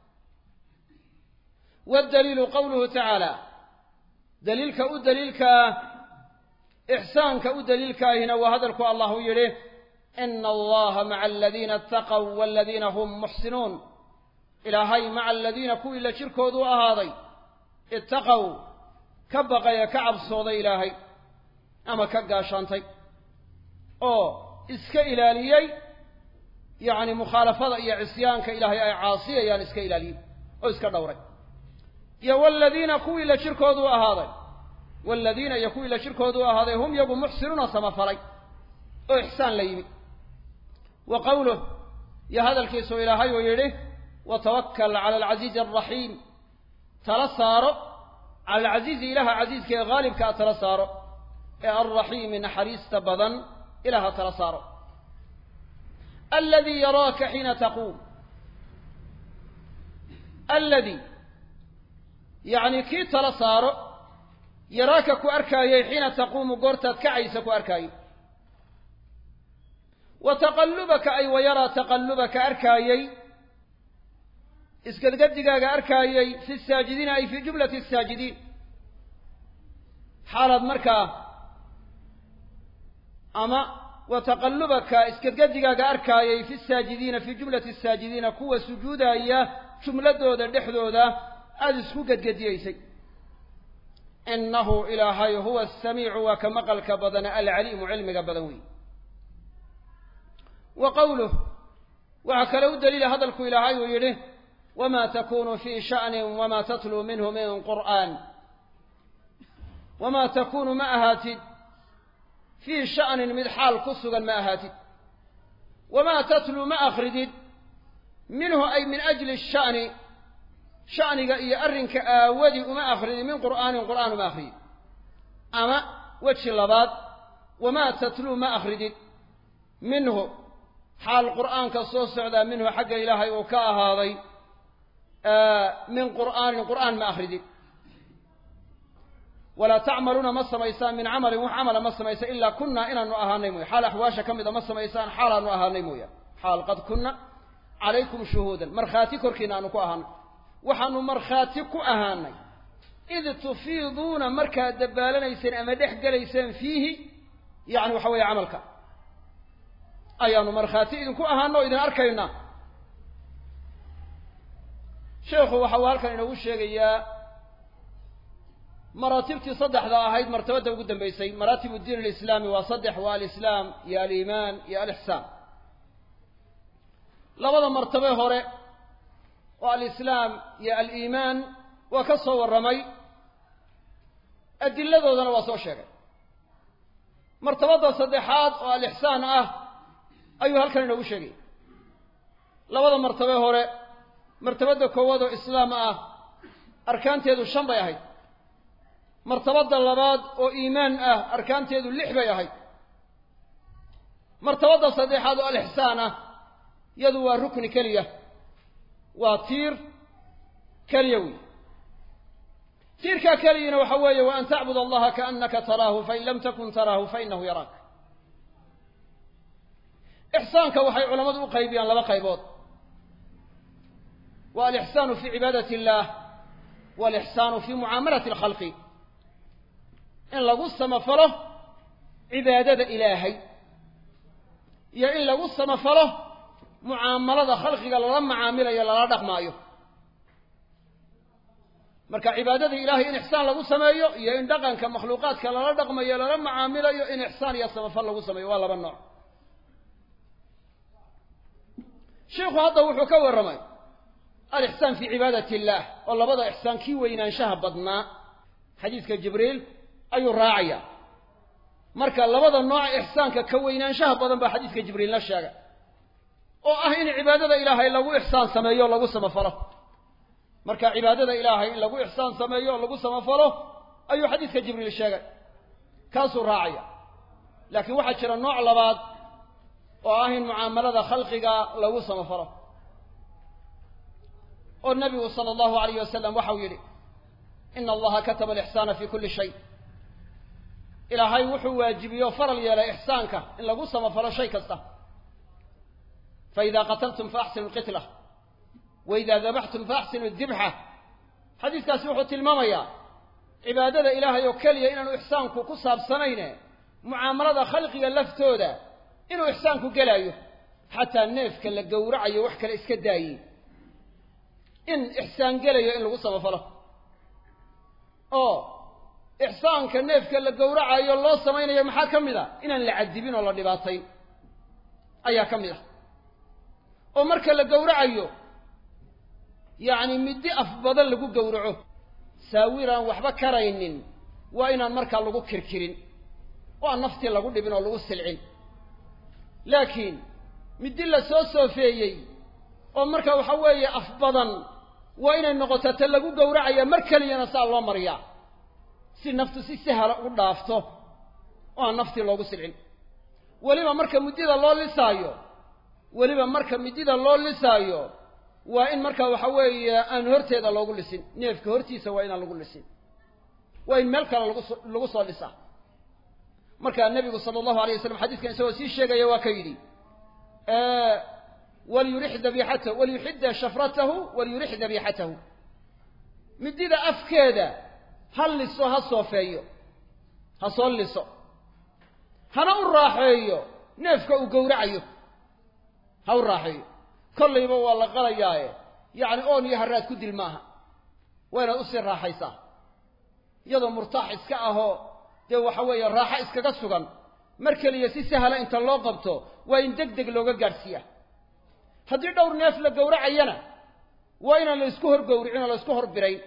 waddaliilu qawluhu tacaala daliilka u daliilkaa ixsaanka u daliilkaahina waa hadalku allahu yidhi ina allaha maca aladiina ataqow waladiina hum muxsinuun ilaahay maca aladiina kuwii la jirkoodu u ahaaday ittaqow ka baqaya ka cabsooday ilaahay ama ka gaashaantay oo iska ilaaliyey yacni mukhaalafada iyo cisyaanka ilaahay ay caasiyayaan iska ilaaliyey oo iska dhowray iyo waladiina kuwii la jirkoodu u ahaaday waladiina iyo kuwii la jirkoodu u ahaaday hum yagu muxsinuuna samafalay oo ixsaan la yimi wa qowluh iyo hadalkiisu ilaahay uu yidhi watawakal cala alcasiizi alraxiim tala saaro cala alcasiizi ilaha casiiska ee haalibkaa tala saaro ee alraxiimi naxariista badan ilaha tala saaro aladii yaraaka xiina taquum aladii yacni kii tala saaro yaraaka ku arkaayey xiina taquumu goortaad kacaysa ku arkaayey wa taqallubaka ay wa yaraa taqallubaka arkaayey isgadgadigaaga arkaayey fi saajidiina ay fii jumlati asaajidiin xaalaad markaa ama wa taqallubaka isgadgadigaaga arkaayey fi saajidiina fii jumlati asaajidiina kuwa sujuudaya jumladooda dhexdooda aada isku gedgediyeysay inahu ilaahay huwa asamiicu waa ka maqalka badan alcaliimu cilmiga badan wey wa qowluh waxaa kale u daliila hadalku ilaahay uu yidhi wamaa takunu fii sha'nin wamaa tatluu minhu min qur'aan wamaa takunu ma ahaatid fii sha'nin mid xaal ku sugan ma ahaatid wamaa tatluu ma akridid minhu ay min ajli sha'ni sha'niga iyo arrinka aawadii uma akridid min qur'aanin qur'aan uma akridid ama weji labaad wamaa tatluu ma akridid minhu xaal qur'aanka soo socdaa minhu xagga ilaahay uu ka ahaaday min qur'aanin qur'aan ma akridid walaa tacmaluuna ma samaysaan min camalin wax camala ma samaysa ilaa kunnaa inaanu ahaanay mooya xaal axwaasha ka mida ma samaysaan xaalaanu ahaanay mooya xaal qad kunna calaykum shuhuudan markhaati korkiina aanu ku ahaanay waxaanu markhaati ku ahaanay id tufiiduuna markaad dabbaalanayseen ama dhex gelayseen fiihi yacni waxa weeye camalka ayaanu markhaati idinku ahaano o idin arkaynaa sheekhu waxa uu halkan inoogu sheegayaa maraatibtii saddexda ahayd martabadda ugu dambaysay maraatibu diin alislaami waa saddex waa alislaam iyo aliimaan iyo alixsaan labada martabe hore oo alislaam iyo aliimaan waa ka soo warramay adiladoodana waa soo sheegay martabadda saddexaad oo alixsaan ah ayuu halkan inoogu sheegay labada martabe hore martabadda koowaad oo islaam ah arkaanteedu shan bay ahayd martabadda labaad oo iimaan ah arkaanteedu lix bay ahayd martabadda saddexaad oo alixsaan ah يدو ركن كلية وطير كليوي تير كلية وحوية وأن تعبد الله كأنك تراه فإن لم تكن تراه فإنه يراك إحسانك وحي علماء قيبيان لما قيبوت والإحسان في عبادة الله والإحسان في معاملة الخلق إن لغص مفره عبادة إلهي يا إن لغص مفره معاملة خلق لما معاملة يلا ردق مايو marka cibaadada ilaahay in ihsaan lagu sameeyo iyo in dhaqanka makhluuqaadka la dhaqmayo la macaamilayo in ihsaan iyo samafal lagu sameeyo waa laba nooc sheekhu hadda wuxuu ka waramay al-ihsaan fi cibaadati Allah oo labada ihsaan ki weynaanshaha badnaa xadiiska jibriil ayuu raacaya marka labada nooc ihsaanka ka weynaanshaha badan ba xadiiska jibriil la sheegay oo ah in cibaadada ilaahay lagu ihsaan sameeyo lagu samafalo marka cibaadada ilaahay in lagu ihsaan sameeyo lagu samafalo ayuu xadiiska jibriil sheegay kaasoo raacaya laakiin waxa jira nooc labaad oo ah in muaamalada khalqiga lagu samafalo oo nabiga sallallahu alayhi wasallam waxa uu yiri inna allaha kataba al-ihsana fi kulli shay ilaahay wuxuu waajibiyo faral yeelay ihsaanka in lagu samafalo shay kasta fa idha qataltum fa ahsinu al-qitla وإذا ذبحتم فأحسنوا الذبحة حديث كاسي وحو تلماميا عبادة إلهي وكليا إنه إحسانكو كصاب سنين معاملة خلقيا لفتودا إنه إحسانكو قلايو حتى النيف كلا قورعي وحكا الإسكدايي إن إحسان قلايو إنه قصب فله أوه إحسان كالنيف كلا قورعي الله سمين يا محا كمدا إن العدبين والله لباطين أيها كمدا ومركا لقورعيو يعني مدي أفضل لقو قورعه ساويرا وحبا كرينين وإن مركا لقو كركرين وأن نفتي لقو لبنا لقو السلعين لكن مدي لسوسو فيي ومركا وحوي أفضل وإن النقطة لقو قورعي مركا لينسى الله مريا سي نفتو سي سهل ودافته وأن نفتي لقو السلعين ولما مركا مدي الله لسايو ولما مركا مدي الله لسايو وإن مركا وحوي أن هرتيدا لوغو لسين نيفك هرتيسا وإن لوغو لسين وإن ملكا لوغو سو لسا مركا النبي صلى الله عليه وسلم حديث كان سوى سي شيغا يوا كيدي آه وليرح ذبيحته وليحد شفرته وليرح ذبيحته مديدا افكيدا هل لسو هصوفيو هصول لسو هنا الراحيو نيفك او غورعيو هاو الراحيو كل يوم والله قلياي يعني أون يهرات كدل ماها وين أسر راحيسا يضو مرتاح إسكا أهو دو حوي الراحة إسكا قصوغا مركلي يسيسها لأنت الله قبطو وين دقدق لوغا قارسيا هدي دور ناف لقورا عينا وين اللي اسكوهر قورعين اللي اسكوهر برين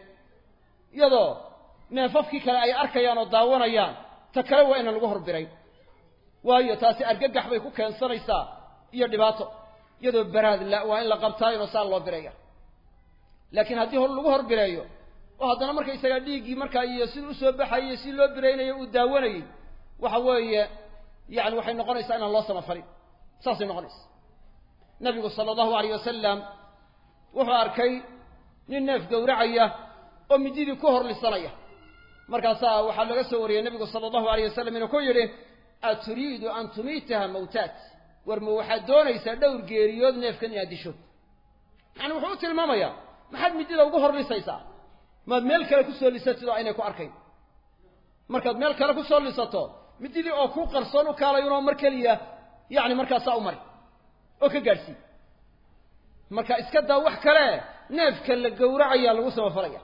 يضو ناففكي كلا أي أركيان وداوانا يان تكروا وين اللي قهر برين وهي تاسي أرقاق حبيكو كان سنيسا يردباتو يدو براد لا وإن لقبتاي وصار الله بريا لكن هذه هو اللي هو بريا وهذا مركا يسجع ديجي مركا يسيل أسبح يسيل له برينا يوداوني وحوي يعني وحين نقنص أن الله سما فريد صاص نقنص النبي صلى الله عليه وسلم وحاركي للناف جورعية ومديد كهر للصلاة مركا صا وحلق سوري النبي صلى الله عليه وسلم إنه كله أتريد أن تميتها موتات ورمو waxaad doonaysaa dhowr geeriyood neefkan inaad disho yani wuxuu tilmaamayaa maxaad midida ugu horlisaysaa maad meel kale ku soo lisato inay ku arkay markaad meel kale ku soo lisato mididii oo ku qarsoon u kaalayno mar kaliya yani markaas aa u mari oo ka gaarsi marka iska daa wax kale neefka la gowracaya lagu soo faraya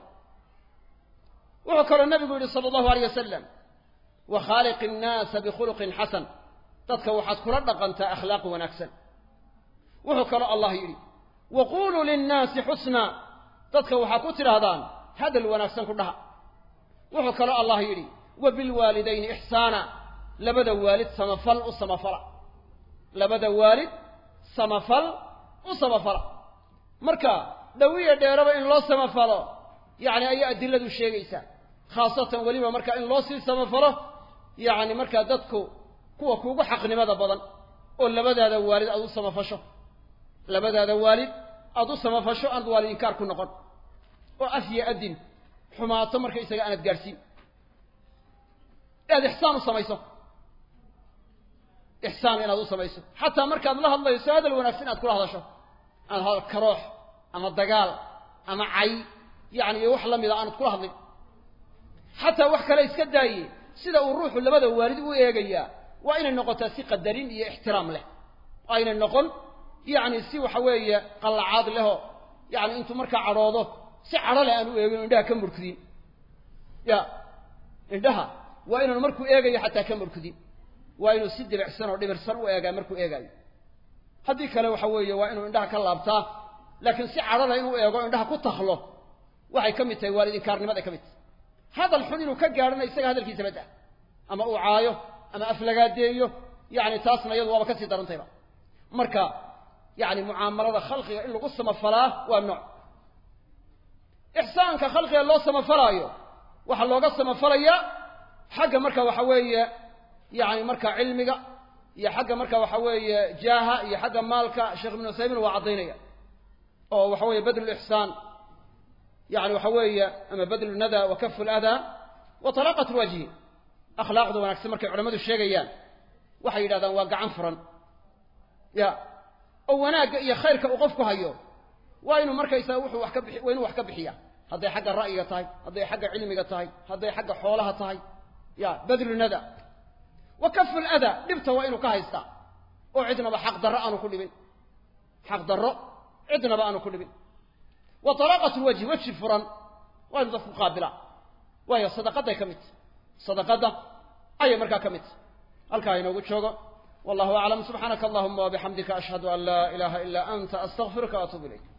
wuxuu kale nabigu yiri sallallahu alayhi wasallam wa khaliqin nas bi khuluqin hasan dadka waxaad kula dhaqantaa akhlaaq wanaagsan wuxuu kale allah yiri waqulu lin-naasi husna dadka waxa ku tiraadaan hadal wanaagsan ku dhaha wuxuu kale allah yiri wa bil walidayni ihsana labada waalid samafal u samafala labada waalid samafal u samafala marka dawiya dheeraba in loo samafalo yaani ay adiladu sheegaysa khaasatan waliba marka in loo sii samafalo yaani marka dadku kuwa kuugu xaqnimada badan oo labadaada waalid aad u samafasho labadaada waalid aad u samafasho aan waalid inkaar ku noqon oo afya adin xumaato marka isaga aanad gaarsiin aad ihsaan u samayso ihsaan inaad u samayso xataa markaad la hadlayso hadal wanaagsan aad kula hadasho aan hal karoox ama dagaal ama cay yani wax la mid ah aan kula hadlin xataa wax kale iska daayay sida uu ruuxu labada waalid u eegaya waa inay noqotaa si qadarin iyo ixtiraam leh ayna noqon yani si waxa weeye qalacaad leh yani intu marka cadhoodo si cadho leh aan u eegin indhaha ka murkudin ya indhaha waa inuu markuu eegayo xataa ka murkudin waa inuu si dibicsan oo dhibirsan u eegaa markuu eegayo haddii kale waxa weeye waa inuu indhaha ka laabtaa laakiin si cadho leh inuu eego indhaha ku takhlo waxay ka mid tahay waalid inkaarnimada ka mid tahay hadal xun inuu ka gaarana isaga hadalkiisa bada ama uu caayo ama aflagaadeeyo yani taasna iyadu waaba ka sii darantayba marka yani mucaamalada khalqiga in lagu samafalaa waa nooc ixsaanka khalqiga loo samafalaayo waxaa looga samafalayaa xagga marka waxa weeye yani marka cilmiga iyo xagga marka waxa weeye jaaha iyo xagga maalka sheekh ibn usaymin waa caddaynaya oo waxa weeye badlu ixsaan يعني وحوية أما بدل الندى وكف الأذى وطلاقة الوجه أخلاق ذو ونكسر مركب علماء الشيغيان وحي هذا واقع عنفرا يا أو وناك يا خيرك أوقفك هيو وينو مركب يساوح وحكب وينو وحكب حيا هذا حق الرأي تاي هذا حق علمي تاي هذا حق حولها تاي يا بدل الندى وكف الأذى نبت وينو كايستا وعدنا بحق ضراء كل من حق ضراء عدنا بأنو كل من وطلاقة الوجه وجه فرن وين ضف مقابلة وهي صدقة كمت صدقة أي مركا كمت الكائن وجهه والله أعلم سبحانك اللهم وبحمدك أشهد أن لا إله إلا أنت أستغفرك وأتوب إليك